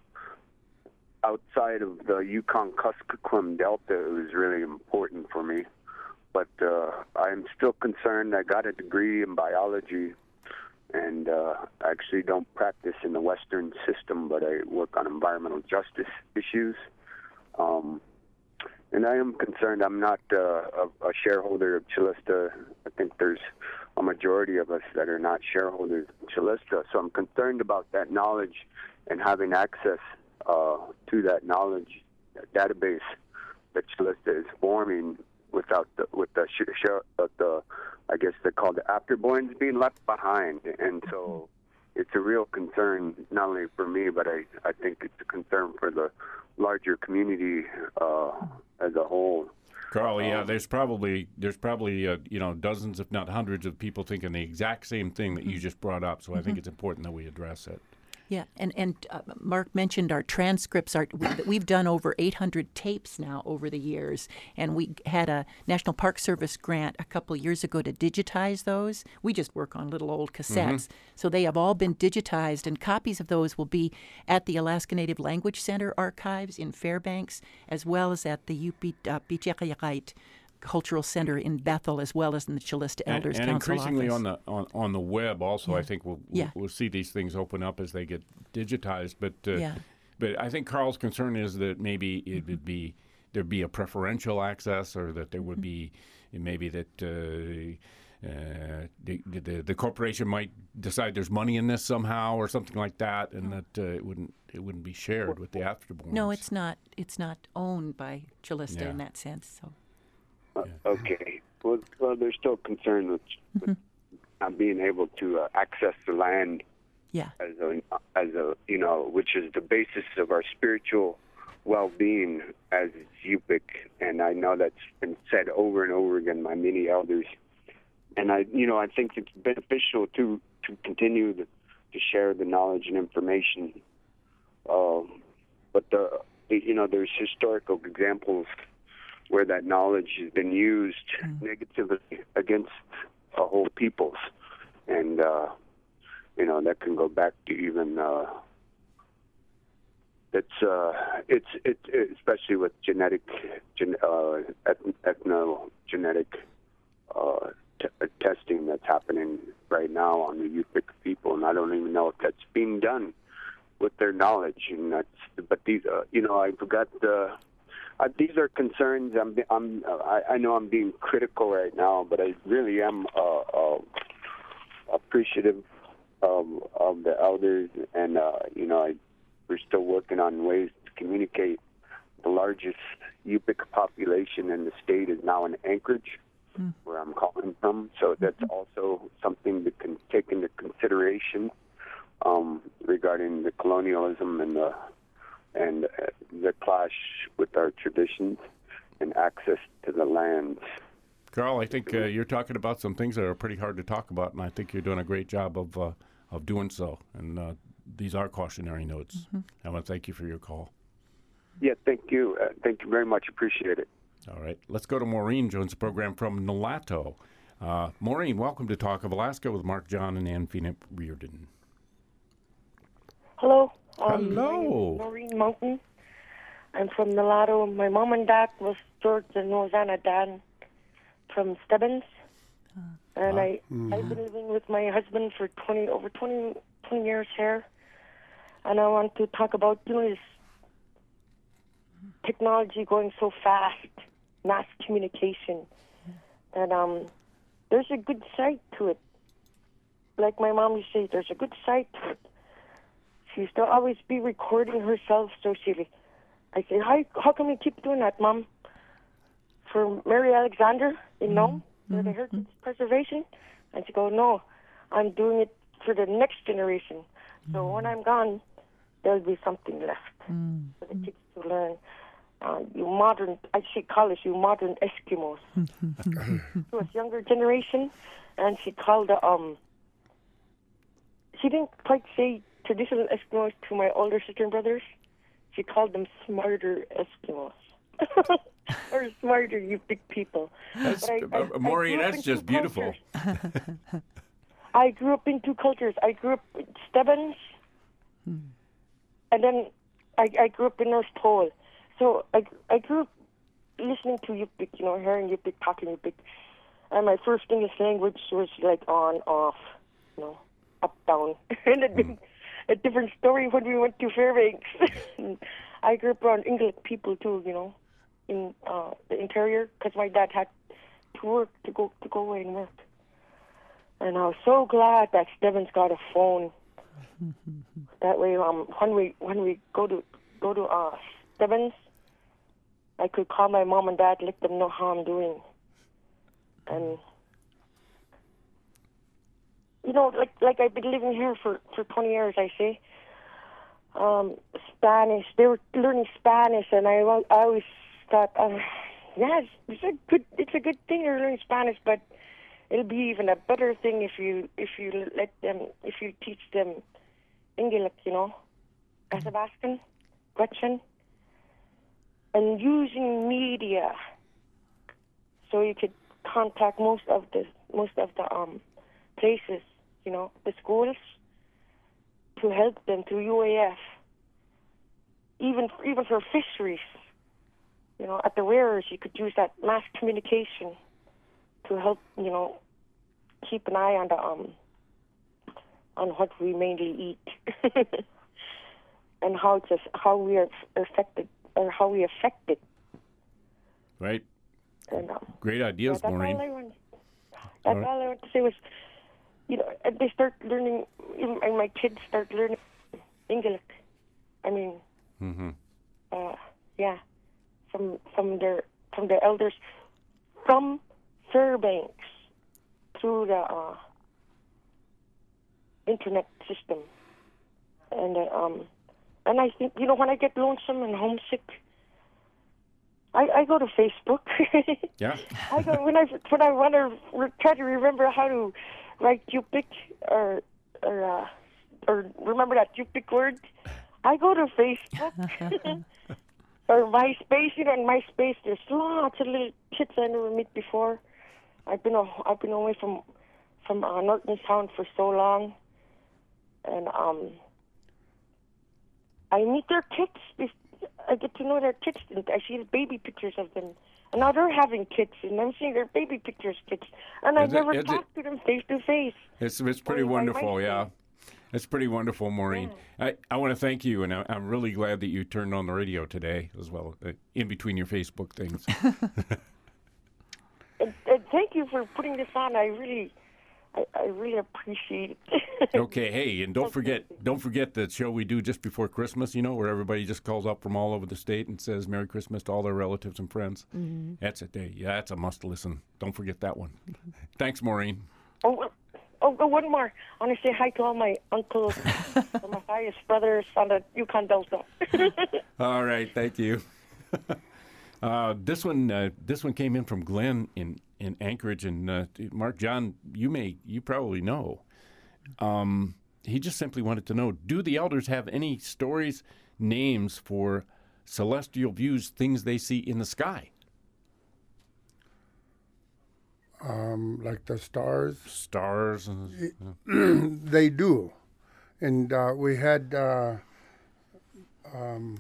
[SPEAKER 5] outside of the Yukon-Kuskokwim Delta, it was really important for me. But uh, I'm still concerned. I got a degree in biology, and uh, I actually don't practice in the Western system, but I work on environmental justice issues. Um, and I am concerned. I'm not uh, a, a shareholder of Chilista. I think there's a majority of us that are not shareholders of Chilista. So I'm concerned about that knowledge and having access uh, to that knowledge that database that Chilista is forming without the, with the, sh- sh- uh, the, I guess they're called the afterborns being left behind. And so it's a real concern, not only for me, but I, I think it's a concern for the larger community uh, as a whole.
[SPEAKER 1] Carl, yeah, there's probably there's probably uh, you know dozens, if not hundreds, of people thinking the exact same thing that you just brought up. So I think it's important that we address it.
[SPEAKER 4] Yeah, and and uh, Mark mentioned our transcripts. Our, we, we've done over eight hundred tapes now over the years, and we had a National Park Service grant a couple years ago to digitize those. We just work on little old cassettes, mm-hmm. so they have all been digitized, and copies of those will be at the Alaska Native Language Center archives in Fairbanks, as well as at the Yupik uh, Bichekayakite Cultural Center in Bethel, as well as in the Chilista Elders
[SPEAKER 1] and, and
[SPEAKER 4] Council
[SPEAKER 1] increasingly
[SPEAKER 4] office.
[SPEAKER 1] on the on, on the web also.
[SPEAKER 4] Yeah.
[SPEAKER 1] I think we'll,
[SPEAKER 4] yeah.
[SPEAKER 1] we'll we'll see these things open up as they get digitized. But uh,
[SPEAKER 4] yeah.
[SPEAKER 1] but I think Carl's concern is that maybe it mm-hmm. would be there'd be a preferential access, or that there would mm-hmm. be maybe that uh, uh, the, the the corporation might decide there's money in this somehow or something like that, and oh. that uh, it wouldn't it wouldn't be shared with the afterborns.
[SPEAKER 4] No, it's not. It's not owned by Chilista
[SPEAKER 1] yeah.
[SPEAKER 4] in that sense. So.
[SPEAKER 5] Uh, okay. Well, well, they're still concerned with,
[SPEAKER 4] mm-hmm.
[SPEAKER 5] with not being able to uh, access the land.
[SPEAKER 4] Yeah.
[SPEAKER 5] As a, as a, you know, which is the basis of our spiritual well-being as Yupik, and I know that's been said over and over again by many elders. And I, you know, I think it's beneficial to to continue to, to share the knowledge and information. Um, but the, the, you know, there's historical examples where that knowledge has been used mm. negatively against a whole peoples. And, uh, you know, that can go back to even, uh, it's, uh, it's, it, it, especially with genetic, gen, uh, ethno-genetic uh, t- testing that's happening right now on the Yupik people. And I don't even know if that's being done with their knowledge. And that's, but these, uh, you know, I forgot the, Uh, these are concerns. I'm, I'm, uh, I, I know I'm being critical right now, but I really am uh, uh, appreciative of, of the elders, and uh, you know, I, we're still working on ways to communicate. The largest Yupik population in the state is now in Anchorage, mm. where I'm calling from. So that's mm-hmm. also something to con- take into consideration um, regarding the colonialism and the. and uh, the clash with our traditions and access to the lands.
[SPEAKER 1] Carl, I think uh, you're talking about some things that are pretty hard to talk about, and I think you're doing a great job of uh, of doing so. And uh, these are cautionary notes. Mm-hmm. I want to thank you for your call.
[SPEAKER 5] Yeah, thank you. Uh, thank you very much. Appreciate it.
[SPEAKER 1] All right. Let's go to Maureen, joins the program from Nulato. Uh, Maureen, welcome to Talk of Alaska with Mark John and Ann Phoenix Reardon.
[SPEAKER 6] Hello. Um,
[SPEAKER 1] Hello.
[SPEAKER 6] Maureen Mountain. I'm from Nulato. My mom and dad was George and Rosanna Dan from Stebbins. Uh, and uh, I, mm-hmm. I've been living with my husband for twenty over twenty, twenty years here. And I want to talk about, you know, this technology going so fast, mass communication. And um, there's a good side to it. Like my mom used to say, there's a good side to it. She used to always be recording herself, so she, I say, how, how can we keep doing that, Mom? For Mary Alexander in mm-hmm. Nome, for the Heritage mm-hmm. Preservation? And she go, no, I'm doing it for the next generation. So mm-hmm. when I'm gone, there'll be something left mm-hmm. for the kids to learn. Uh, you modern, I say college, you modern Eskimos. To us younger generation, and she called, um, she didn't quite say traditional Eskimos to my older sister and brothers. She called them smarter Eskimos. Or smarter Yupik people.
[SPEAKER 1] That's,
[SPEAKER 6] I, I,
[SPEAKER 1] uh, Maureen,
[SPEAKER 6] I
[SPEAKER 1] that's just beautiful.
[SPEAKER 6] I grew up in two cultures. I grew up with Stebbins, hmm. and then I, I grew up in North Pole. So I, I grew up listening to Yupik, you know, hearing Yupik, talking Yupik. And my first English language was like on, off, you know, up, down. And it'd been a different story when we went to Fairbanks. I grew up around English people too, you know, in uh, the interior, because my dad had to work, to go to go away and work. And I was so glad that Stebbins got a phone. That way, um, when we when we go to go to uh, Stebbins, I could call my mom and dad, let them know how I'm doing. And you know, like like I've been living here for, for twenty years, I say. Um, Spanish. They were learning Spanish, and I, I always thought, uh, yeah, it's, it's a good it's a good thing they're learning Spanish, but it'll be even a better thing if you if you let them if you teach them English, you know, Athabaskan, Gretchen, and using media so you could contact most of the most of the um places, you know, the schools, to help them through U A F, even even for fisheries, you know, at the wearers you could use that mass communication to help, you know, keep an eye on the um on what we mainly eat and how it's how we are affected or how we affect it.
[SPEAKER 1] Right.
[SPEAKER 6] And, um,
[SPEAKER 1] Great ideas,
[SPEAKER 6] yeah, that's
[SPEAKER 1] Maureen.
[SPEAKER 6] All I want, that's all I want to say was, you know, they start learning, and my kids start learning English. I mean,
[SPEAKER 1] mm-hmm.
[SPEAKER 6] uh, yeah, from from their from their elders, from Fairbanks through the uh, internet system, and uh, um, and I think, you know, when I get lonesome and homesick, I, I go to Facebook.
[SPEAKER 1] Yeah.
[SPEAKER 6] I go when I when I want to re- try to remember how to write Yupik or or uh, or remember that Yupik word. I go to Facebook or MySpace. You know, in MySpace, there's lots of little kids I never met before. I've been a, I've been away from from uh, Nortonstown for so long, and um, I meet their kids. I get to know their kids, and I see the baby pictures of them. And now they're having kids, and I'm seeing their baby pictures, kids. And I
[SPEAKER 1] Is it-
[SPEAKER 6] never
[SPEAKER 1] is
[SPEAKER 6] talked
[SPEAKER 1] it-
[SPEAKER 6] to them face to face.
[SPEAKER 1] It's it's pretty
[SPEAKER 6] Or by
[SPEAKER 1] wonderful,
[SPEAKER 6] MySpace.
[SPEAKER 1] yeah. It's pretty wonderful, Maureen. I, I want to thank you, and I, I'm really glad that you turned on the radio today as well, uh, in between your Facebook things.
[SPEAKER 6] And, and thank you for putting this on. I really, I, I really appreciate it.
[SPEAKER 1] Okay, hey, and don't forget don't forget the show we do just before Christmas, you know, where everybody just calls up from all over the state and says Merry Christmas to all their relatives and friends. Mm-hmm. That's a day. Yeah, that's a must listen. Don't forget that one. Thanks, Maureen.
[SPEAKER 6] Oh, oh, oh, one more. I want to say hi to all my uncles and my highest brothers on the Yukon Delta.
[SPEAKER 1] All right, thank you. uh, this one, uh, this one came in from Glenn in, in Anchorage, and uh, Mark John, you may, you probably know. Um, he just simply wanted to know: do the elders have any stories, names for celestial views, things they see in the sky?
[SPEAKER 3] Um, like the stars.
[SPEAKER 1] Stars. And,
[SPEAKER 3] They do. And uh, we had uh, um,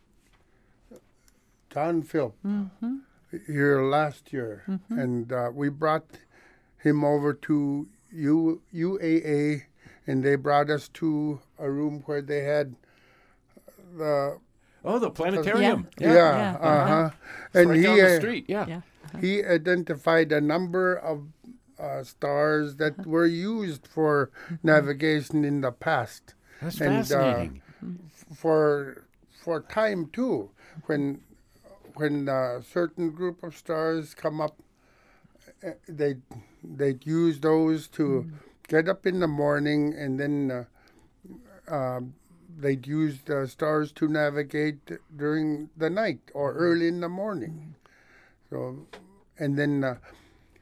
[SPEAKER 3] John Philp
[SPEAKER 4] Mm-hmm.
[SPEAKER 3] here last year,
[SPEAKER 4] Mm-hmm.
[SPEAKER 3] and uh, we brought him over to U- U A A, and they brought us to a room where they had the
[SPEAKER 1] oh, the planetarium.
[SPEAKER 3] yeah,
[SPEAKER 4] Yeah,
[SPEAKER 3] uh huh,
[SPEAKER 1] It's
[SPEAKER 3] and
[SPEAKER 1] right
[SPEAKER 3] he
[SPEAKER 1] down the
[SPEAKER 3] uh,
[SPEAKER 1] street. Yeah.
[SPEAKER 4] Yeah.
[SPEAKER 3] he identified a number of uh, stars that were used for navigation in the past.
[SPEAKER 1] That's
[SPEAKER 3] And, uh,
[SPEAKER 1] fascinating.
[SPEAKER 3] for for time too, when when a certain group of stars come up, uh, they they'd use those to get up in the morning, and then uh, uh, they'd use the stars to navigate during the night or early in the morning. So, and then uh,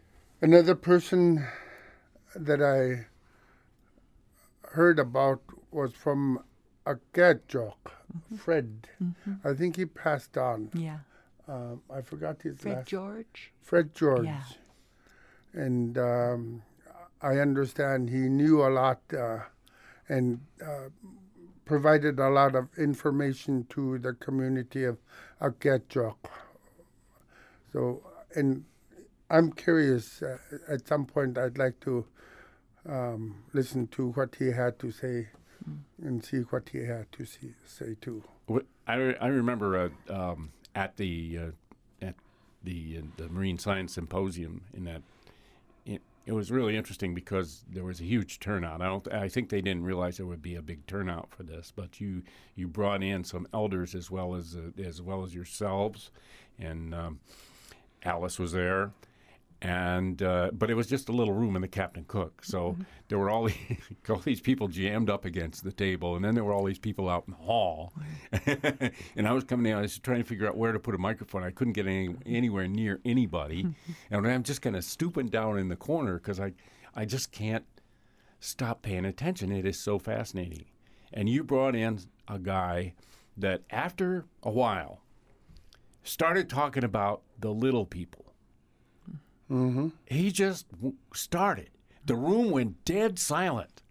[SPEAKER 3] another person that I heard about was from Aketjok,
[SPEAKER 4] Mm-hmm.
[SPEAKER 3] Fred.
[SPEAKER 4] Mm-hmm.
[SPEAKER 3] I think he passed on.
[SPEAKER 4] Yeah.
[SPEAKER 3] Um, I forgot his
[SPEAKER 4] Fred
[SPEAKER 3] last
[SPEAKER 4] George?
[SPEAKER 3] Fred George.
[SPEAKER 4] Yeah.
[SPEAKER 3] And um, I understand he knew a lot uh, and uh, provided a lot of information to the community of Aketjok. So, and I'm curious, uh, at some point I'd like to um, listen to what he had to say mm. and see what he had to see, say too.
[SPEAKER 1] I, re- I remember uh, um, at the uh, at the uh, the Marine Science Symposium in that it, it was really interesting because there was a huge turnout. I don't I think they didn't realize there would be a big turnout for this, but you you brought in some elders as well as uh, as well as yourselves, and um, Alice was there. And uh, but it was just a little room in the Captain Cook, so mm-hmm. there were all these, all these people jammed up against the table, and then there were all these people out in the hall. Right. And I was coming in, I was trying to figure out where to put a microphone. I couldn't get any, anywhere near anybody, and I'm just kind of stooping down in the corner because I, I just can't stop paying attention. It is so fascinating. And you brought in a guy that after a while started talking about the little people.
[SPEAKER 3] Mm-hmm.
[SPEAKER 1] He just w- started. The room went dead silent.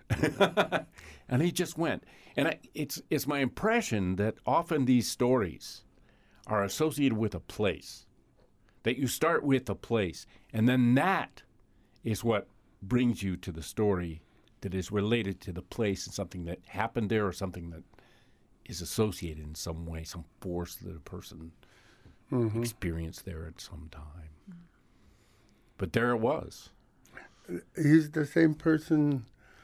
[SPEAKER 1] And he just went. And I, it's it's my impression that often these stories are associated with a place, that you start with a place, and then that is what brings you to the story that is related to the place and something that happened there or something that is associated in some way, some force that a person mm-hmm. experienced there at some time. But there it was.
[SPEAKER 3] He's the same person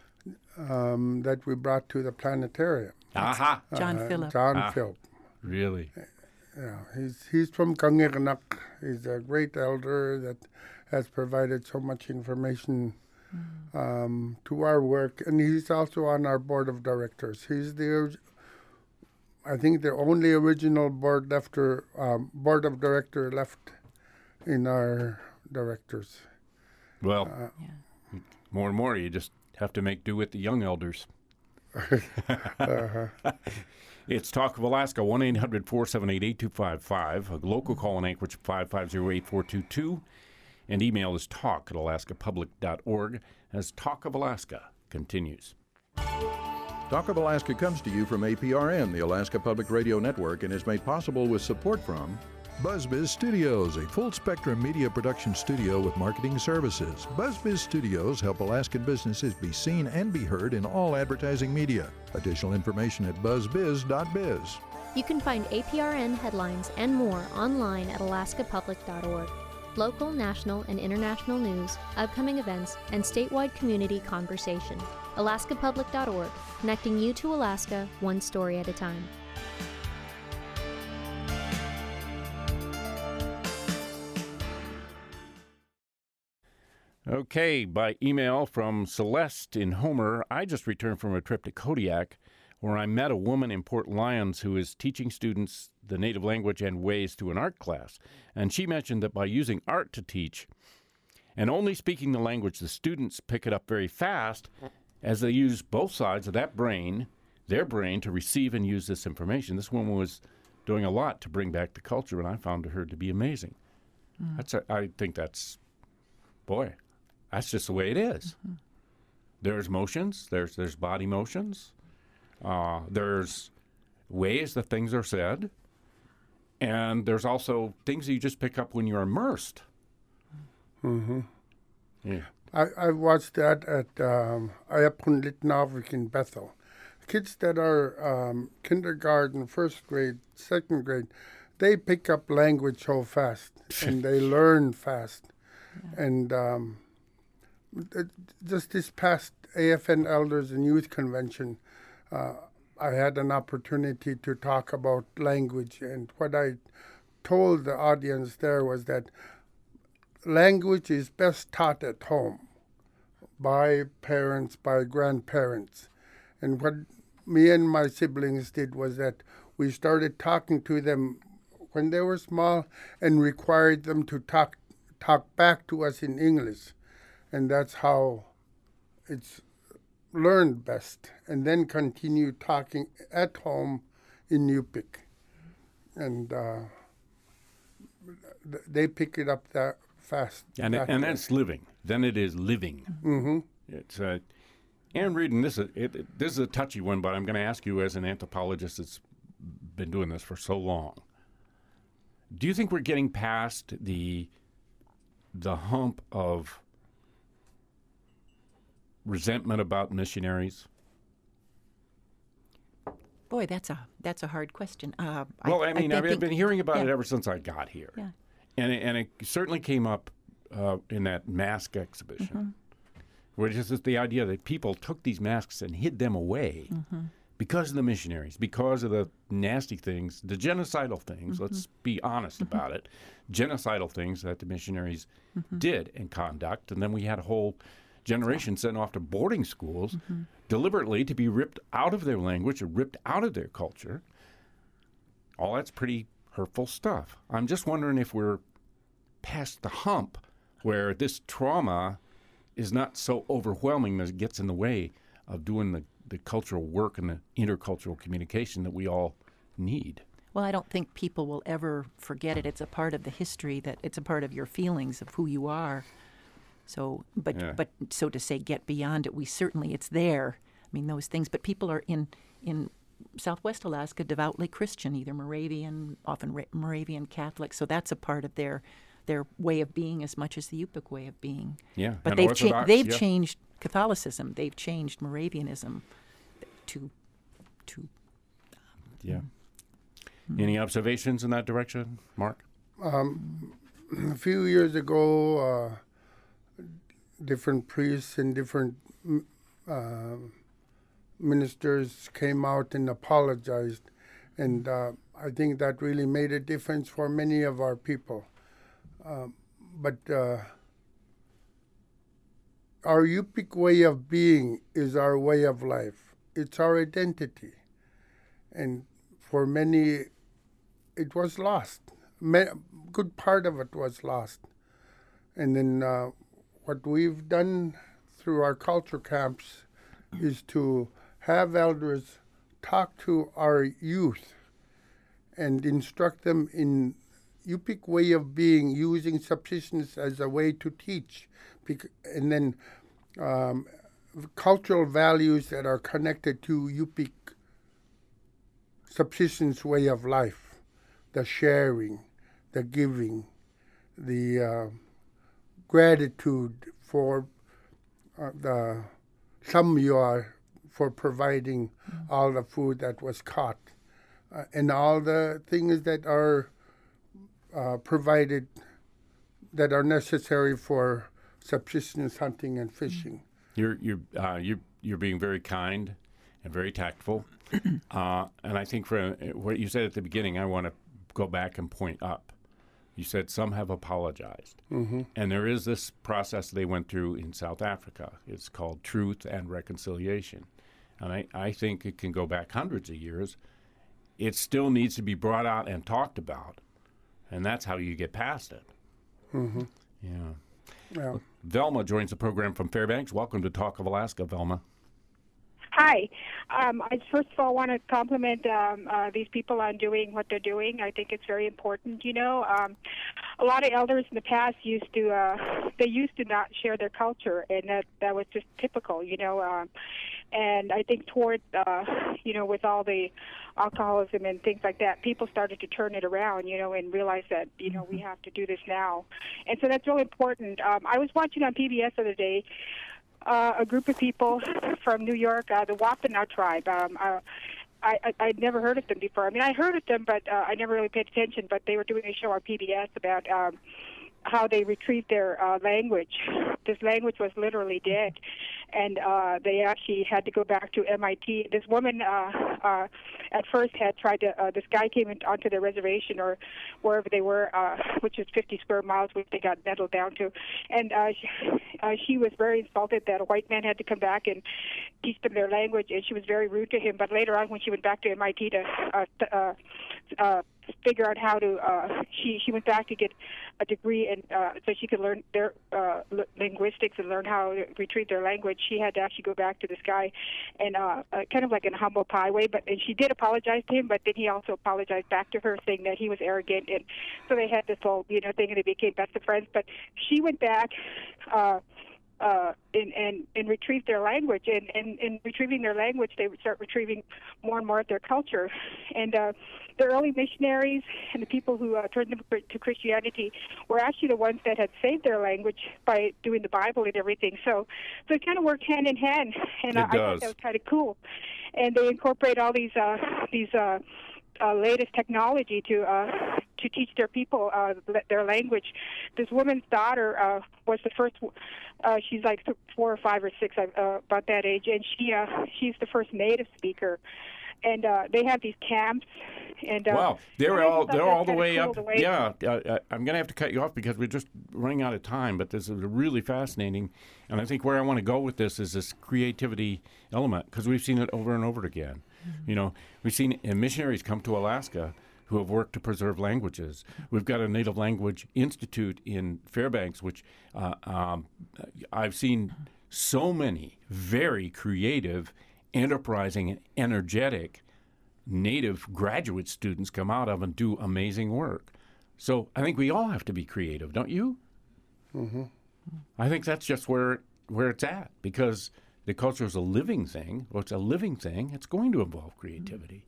[SPEAKER 3] um, that we brought to the planetarium.
[SPEAKER 1] Aha.
[SPEAKER 4] John
[SPEAKER 3] uh,
[SPEAKER 4] Phillip.
[SPEAKER 3] John
[SPEAKER 1] ah,
[SPEAKER 3] Phillip.
[SPEAKER 1] Really?
[SPEAKER 3] Yeah, he's he's from Kangirnak. He's a great elder that has provided so much information mm. um, to our work, and he's also on our board of directors. He's the, I think, the only original board after um, board of director left in our directors.
[SPEAKER 1] Well,
[SPEAKER 3] uh,
[SPEAKER 4] yeah.
[SPEAKER 1] more and more, you just have to make do with the young elders.
[SPEAKER 3] uh-huh.
[SPEAKER 1] It's Talk of Alaska, one eight hundred four seven eight eight two five five, a local call in Anchorage, five five zero eight four two two, and email is talk at alaska public dot org as Talk of Alaska continues.
[SPEAKER 2] Talk of Alaska comes to you from A P R N, the Alaska Public Radio Network, and is made possible with support from BuzzBiz Studios, a full-spectrum media production studio with marketing services. BuzzBiz Studios help Alaskan businesses be seen and be heard in all advertising media. Additional information at buzz biz dot biz.
[SPEAKER 7] You can find A P R N headlines and more online at alaska public dot org. Local, national, and international news, upcoming events, and statewide community conversation. alaska public dot org, connecting you to Alaska one story at a time.
[SPEAKER 1] Okay, by email from Celeste in Homer, I just returned from a trip to Kodiak where I met a woman in Port Lions who is teaching students the native language and ways through an art class. And she mentioned that by using art to teach and only speaking the language, the students pick it up very fast as they use both sides of that brain, their brain, to receive and use this information. This woman was doing a lot to bring back the culture, and I found her to be amazing. Mm. That's a, I think that's, boy, that's just the way it is. Mm-hmm. There's motions. There's there's body motions. Uh, there's ways that things are said. And there's also things that you just pick up when you're immersed.
[SPEAKER 3] Mm-hmm.
[SPEAKER 1] Yeah.
[SPEAKER 3] I, I watched that at um, Ayapun Litnavik in Bethel. Kids that are um, kindergarten, first grade, second grade, they pick up language so fast and they learn fast. Yeah. And um, just this past A F N Elders and Youth Convention, uh, I had an opportunity to talk about language, and what I told the audience there was that language is best taught at home by parents, by grandparents. And what me and my siblings did was that we started talking to them when they were small and required them to talk talk back to us in English. And that's how it's learn best and then continue talking at home in Yupik. And uh, th- they pick it up that fast.
[SPEAKER 1] And it, and that's living. Then it is living.
[SPEAKER 3] Mm-hmm.
[SPEAKER 1] It's uh, Ann Reardon, this is it, it, this is a touchy one, but I'm going to ask you as an anthropologist that's been doing this for so long. Do you think we're getting past the the hump of resentment about missionaries?
[SPEAKER 4] Boy, that's a that's a hard question. Uh,
[SPEAKER 1] Well, I,
[SPEAKER 4] I
[SPEAKER 1] mean,
[SPEAKER 4] I
[SPEAKER 1] I've
[SPEAKER 4] think-
[SPEAKER 1] been hearing about it
[SPEAKER 4] yeah.
[SPEAKER 1] ever since I got here.
[SPEAKER 4] Yeah.
[SPEAKER 1] And it, and it certainly came up uh, in that mask exhibition,
[SPEAKER 4] Mm-hmm.
[SPEAKER 1] which is just the idea that people took these masks and hid them away
[SPEAKER 4] Mm-hmm.
[SPEAKER 1] because of the missionaries, because of the nasty things, the genocidal things,
[SPEAKER 4] Mm-hmm.
[SPEAKER 1] let's be honest about it, genocidal things that the missionaries
[SPEAKER 4] Mm-hmm.
[SPEAKER 1] did and conduct. And then we had a whole generation sent off to boarding schools
[SPEAKER 4] Mm-hmm.
[SPEAKER 1] deliberately to be ripped out of their language or ripped out of their culture. All that's pretty hurtful stuff. I'm just wondering if we're past the hump where this trauma is not so overwhelming that it gets in the way of doing the, the cultural work and the intercultural communication that we all need.
[SPEAKER 4] Well, I don't think people will ever forget it. It's a part of the history, that it's a part of your feelings of who you are. So, but
[SPEAKER 1] Yeah.
[SPEAKER 4] but so to say, get beyond it. We certainly, it's there. I mean, those things. But people are in in Southwest Alaska devoutly Christian, either Moravian, often Ra- Moravian Catholic. So that's a part of their their way of being as much as the Yupik way of being.
[SPEAKER 1] Yeah,
[SPEAKER 4] But
[SPEAKER 1] and
[SPEAKER 4] they've cha-
[SPEAKER 1] Orthodox,
[SPEAKER 4] they've
[SPEAKER 1] yeah.
[SPEAKER 4] changed Catholicism. They've changed Moravianism to to
[SPEAKER 1] Yeah. Any observations in that direction, Mark?
[SPEAKER 3] A few years ago, uh, different priests and different mm, uh, ministers came out and apologized. And uh, I think that really made a difference for many of our people. Um, but uh, our Yupik way of being is our way of life. It's our identity. And for many, it was lost. Ma- good part of it was lost. And then uh, what we've done through our culture camps is to have elders talk to our youth and instruct them in Yupik way of being, using subsistence as a way to teach. Bec- and then um, cultural values that are connected to Yupik subsistence way of life, the sharing, the giving, the uh, gratitude for uh, the samyar for providing all the food that was caught, uh, and all the things that are uh, provided that are necessary for subsistence hunting and fishing.
[SPEAKER 1] You're you're uh, you're you're being very kind and very tactful, uh, and I think for uh, what you said at the beginning, I want to go back and point up. You said some have apologized,
[SPEAKER 3] Mm-hmm.
[SPEAKER 1] and there is this process they went through in South Africa. It's called Truth and Reconciliation, and I, I think it can go back hundreds of years. It still needs to be brought out and talked about, and that's how you get past it.
[SPEAKER 3] Mm-hmm.
[SPEAKER 1] Yeah.
[SPEAKER 3] Yeah.
[SPEAKER 1] Velma joins the program from Fairbanks. Welcome to Talk of Alaska, Velma.
[SPEAKER 8] Hi. Um, I first of all want to compliment um, uh, these people on doing what they're doing. I think it's very important. You know, um, a lot of elders in the past used to uh, they used to not share their culture, and that that was just typical. You know, um, and I think toward uh, you know with all the alcoholism and things like that, people started to turn it around. You know, and realize that you know we have to do this now, and so that's really important. Um, I was watching on P B S the other day. Uh, a group of people from New York, uh, the Wampanoag tribe. Um, uh, I, I, I'd never heard of them before. I mean, I heard of them, but uh, I never really paid attention. But they were doing a show on P B S about um, how they retrieved their uh, language. This language was literally dead, and uh, they actually had to go back to M I T. This woman, uh, uh, at first, had tried to. Uh, this guy came in, onto their reservation or wherever they were, uh, which is fifty square miles, which they got settled down to, and uh, she, uh, she was very insulted that a white man had to come back and teach them their language, and she was very rude to him. But later on, when she went back to M I T to uh, t- uh, uh, figure out how to. Uh, she she went back to get a degree, and uh, so she could learn their uh, l- linguistics and learn how to retrieve their language. She had to actually go back to this guy, and uh, uh, kind of like in a humble pie way. But and she did apologize to him, but then he also apologized back to her, saying that he was arrogant, and so they had this whole you know thing, and they became best of friends. But she went back. Uh, Uh, and, and, and retrieve their language. And, and in retrieving their language, they would start retrieving more and more of their culture. And uh, the early missionaries and the people who uh, turned them to Christianity were actually the ones that had saved their language by doing the Bible and everything. So, so it kind of worked hand in hand. And
[SPEAKER 1] it
[SPEAKER 8] I,
[SPEAKER 1] does.
[SPEAKER 8] I thought that was kind of cool. And they incorporate all these uh, these uh, uh, latest technology to uh, to teach their people uh, their language. This woman's daughter uh, was the first. Uh, she's like four or five or six, uh, about that age, and she uh, she's the first native speaker. And uh, they have these camps. And uh,
[SPEAKER 1] wow, they're all they're all the way
[SPEAKER 8] cool
[SPEAKER 1] up.
[SPEAKER 8] the way
[SPEAKER 1] yeah, uh, I'm going to have to cut you off because we're just running out of time. But this is really fascinating, and I think where I want to go with this is this creativity element because we've seen it over and over again. Mm-hmm. You know, we've seen uh, missionaries come to Alaska who have worked to preserve languages. We've got a Native Language Institute in Fairbanks, which uh, um, I've seen so many very creative, enterprising, and energetic Native graduate students come out of and do amazing work. So I think we all have to be creative, don't you?
[SPEAKER 3] Mm-hmm.
[SPEAKER 1] I think that's just where where it's at because the culture is a living thing. Well, it's a living thing. It's going to involve creativity.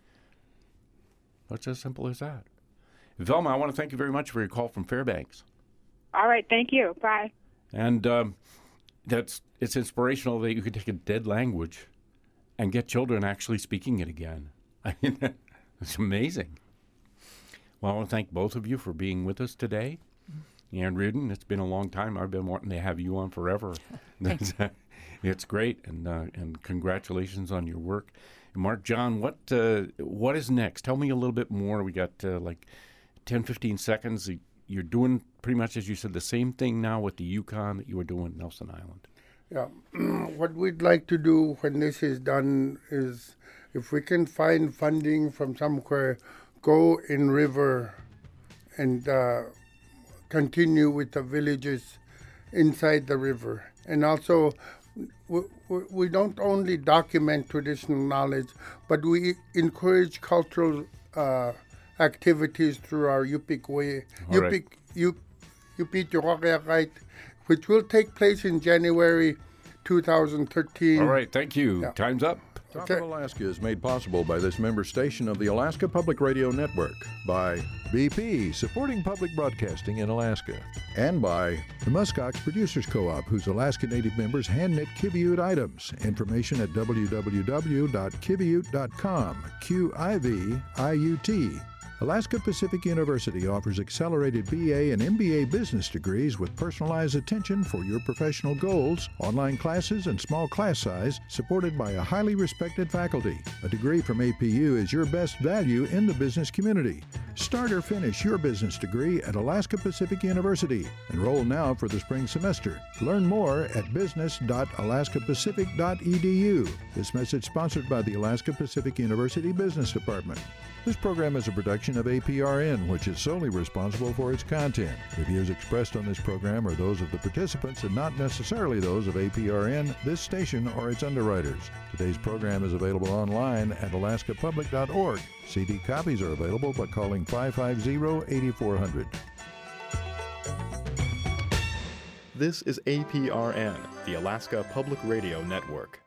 [SPEAKER 1] It's as simple as that. Velma, I want to thank you very much for your call from Fairbanks.
[SPEAKER 8] All right, thank you. Bye.
[SPEAKER 1] And um, that's it's inspirational that you could take a dead language and get children actually speaking it again. I mean, it's amazing. Well, I want to thank both of you for being with us today. Ann Reardon, it's been a long time. I've been wanting to have you on forever. That's, it's great, and uh, and congratulations on your work. Mark John, what uh, what is next? Tell me a little bit more. We got uh, like ten, fifteen seconds. You're doing pretty much, as you said, the same thing now with the Yukon that you were doing with Nelson Island.
[SPEAKER 3] Yeah. What we'd like to do when this is done is, if we can find funding from somewhere, go in river and uh, continue with the villages inside the river. And also, we, we don't only document traditional knowledge, but we encourage cultural uh, activities through our Yupik Way, Yupik, Yupik, which will take place in January two thousand thirteen.
[SPEAKER 1] All right, thank you.
[SPEAKER 3] Yeah.
[SPEAKER 1] Time's up.
[SPEAKER 2] Talk of Alaska is made possible by this member station of the Alaska Public Radio Network, by B P, supporting public broadcasting in Alaska, and by the Muskox Producers Co-op, whose Alaska Native members hand-knit Kiviute items. Information at w w w dot kiviute dot com, Q I V I U T. Alaska Pacific University offers accelerated B A and M B A business degrees with personalized attention for your professional goals, online classes, and small class size, supported by a highly respected faculty. A degree from A P U is your best value in the business community. Start or finish your business degree at Alaska Pacific University. Enroll now for the spring semester. Learn more at business dot alaska pacific dot e d u. This message sponsored by the Alaska Pacific University Business Department. This program is a production of A P R N, which is solely responsible for its content. The views expressed on this program are those of the participants and not necessarily those of A P R N, this station, or its underwriters. Today's program is available online at alaska public dot org. C D copies are available by calling five five zero, eight four zero zero.
[SPEAKER 9] This is A P R N, the Alaska Public Radio Network.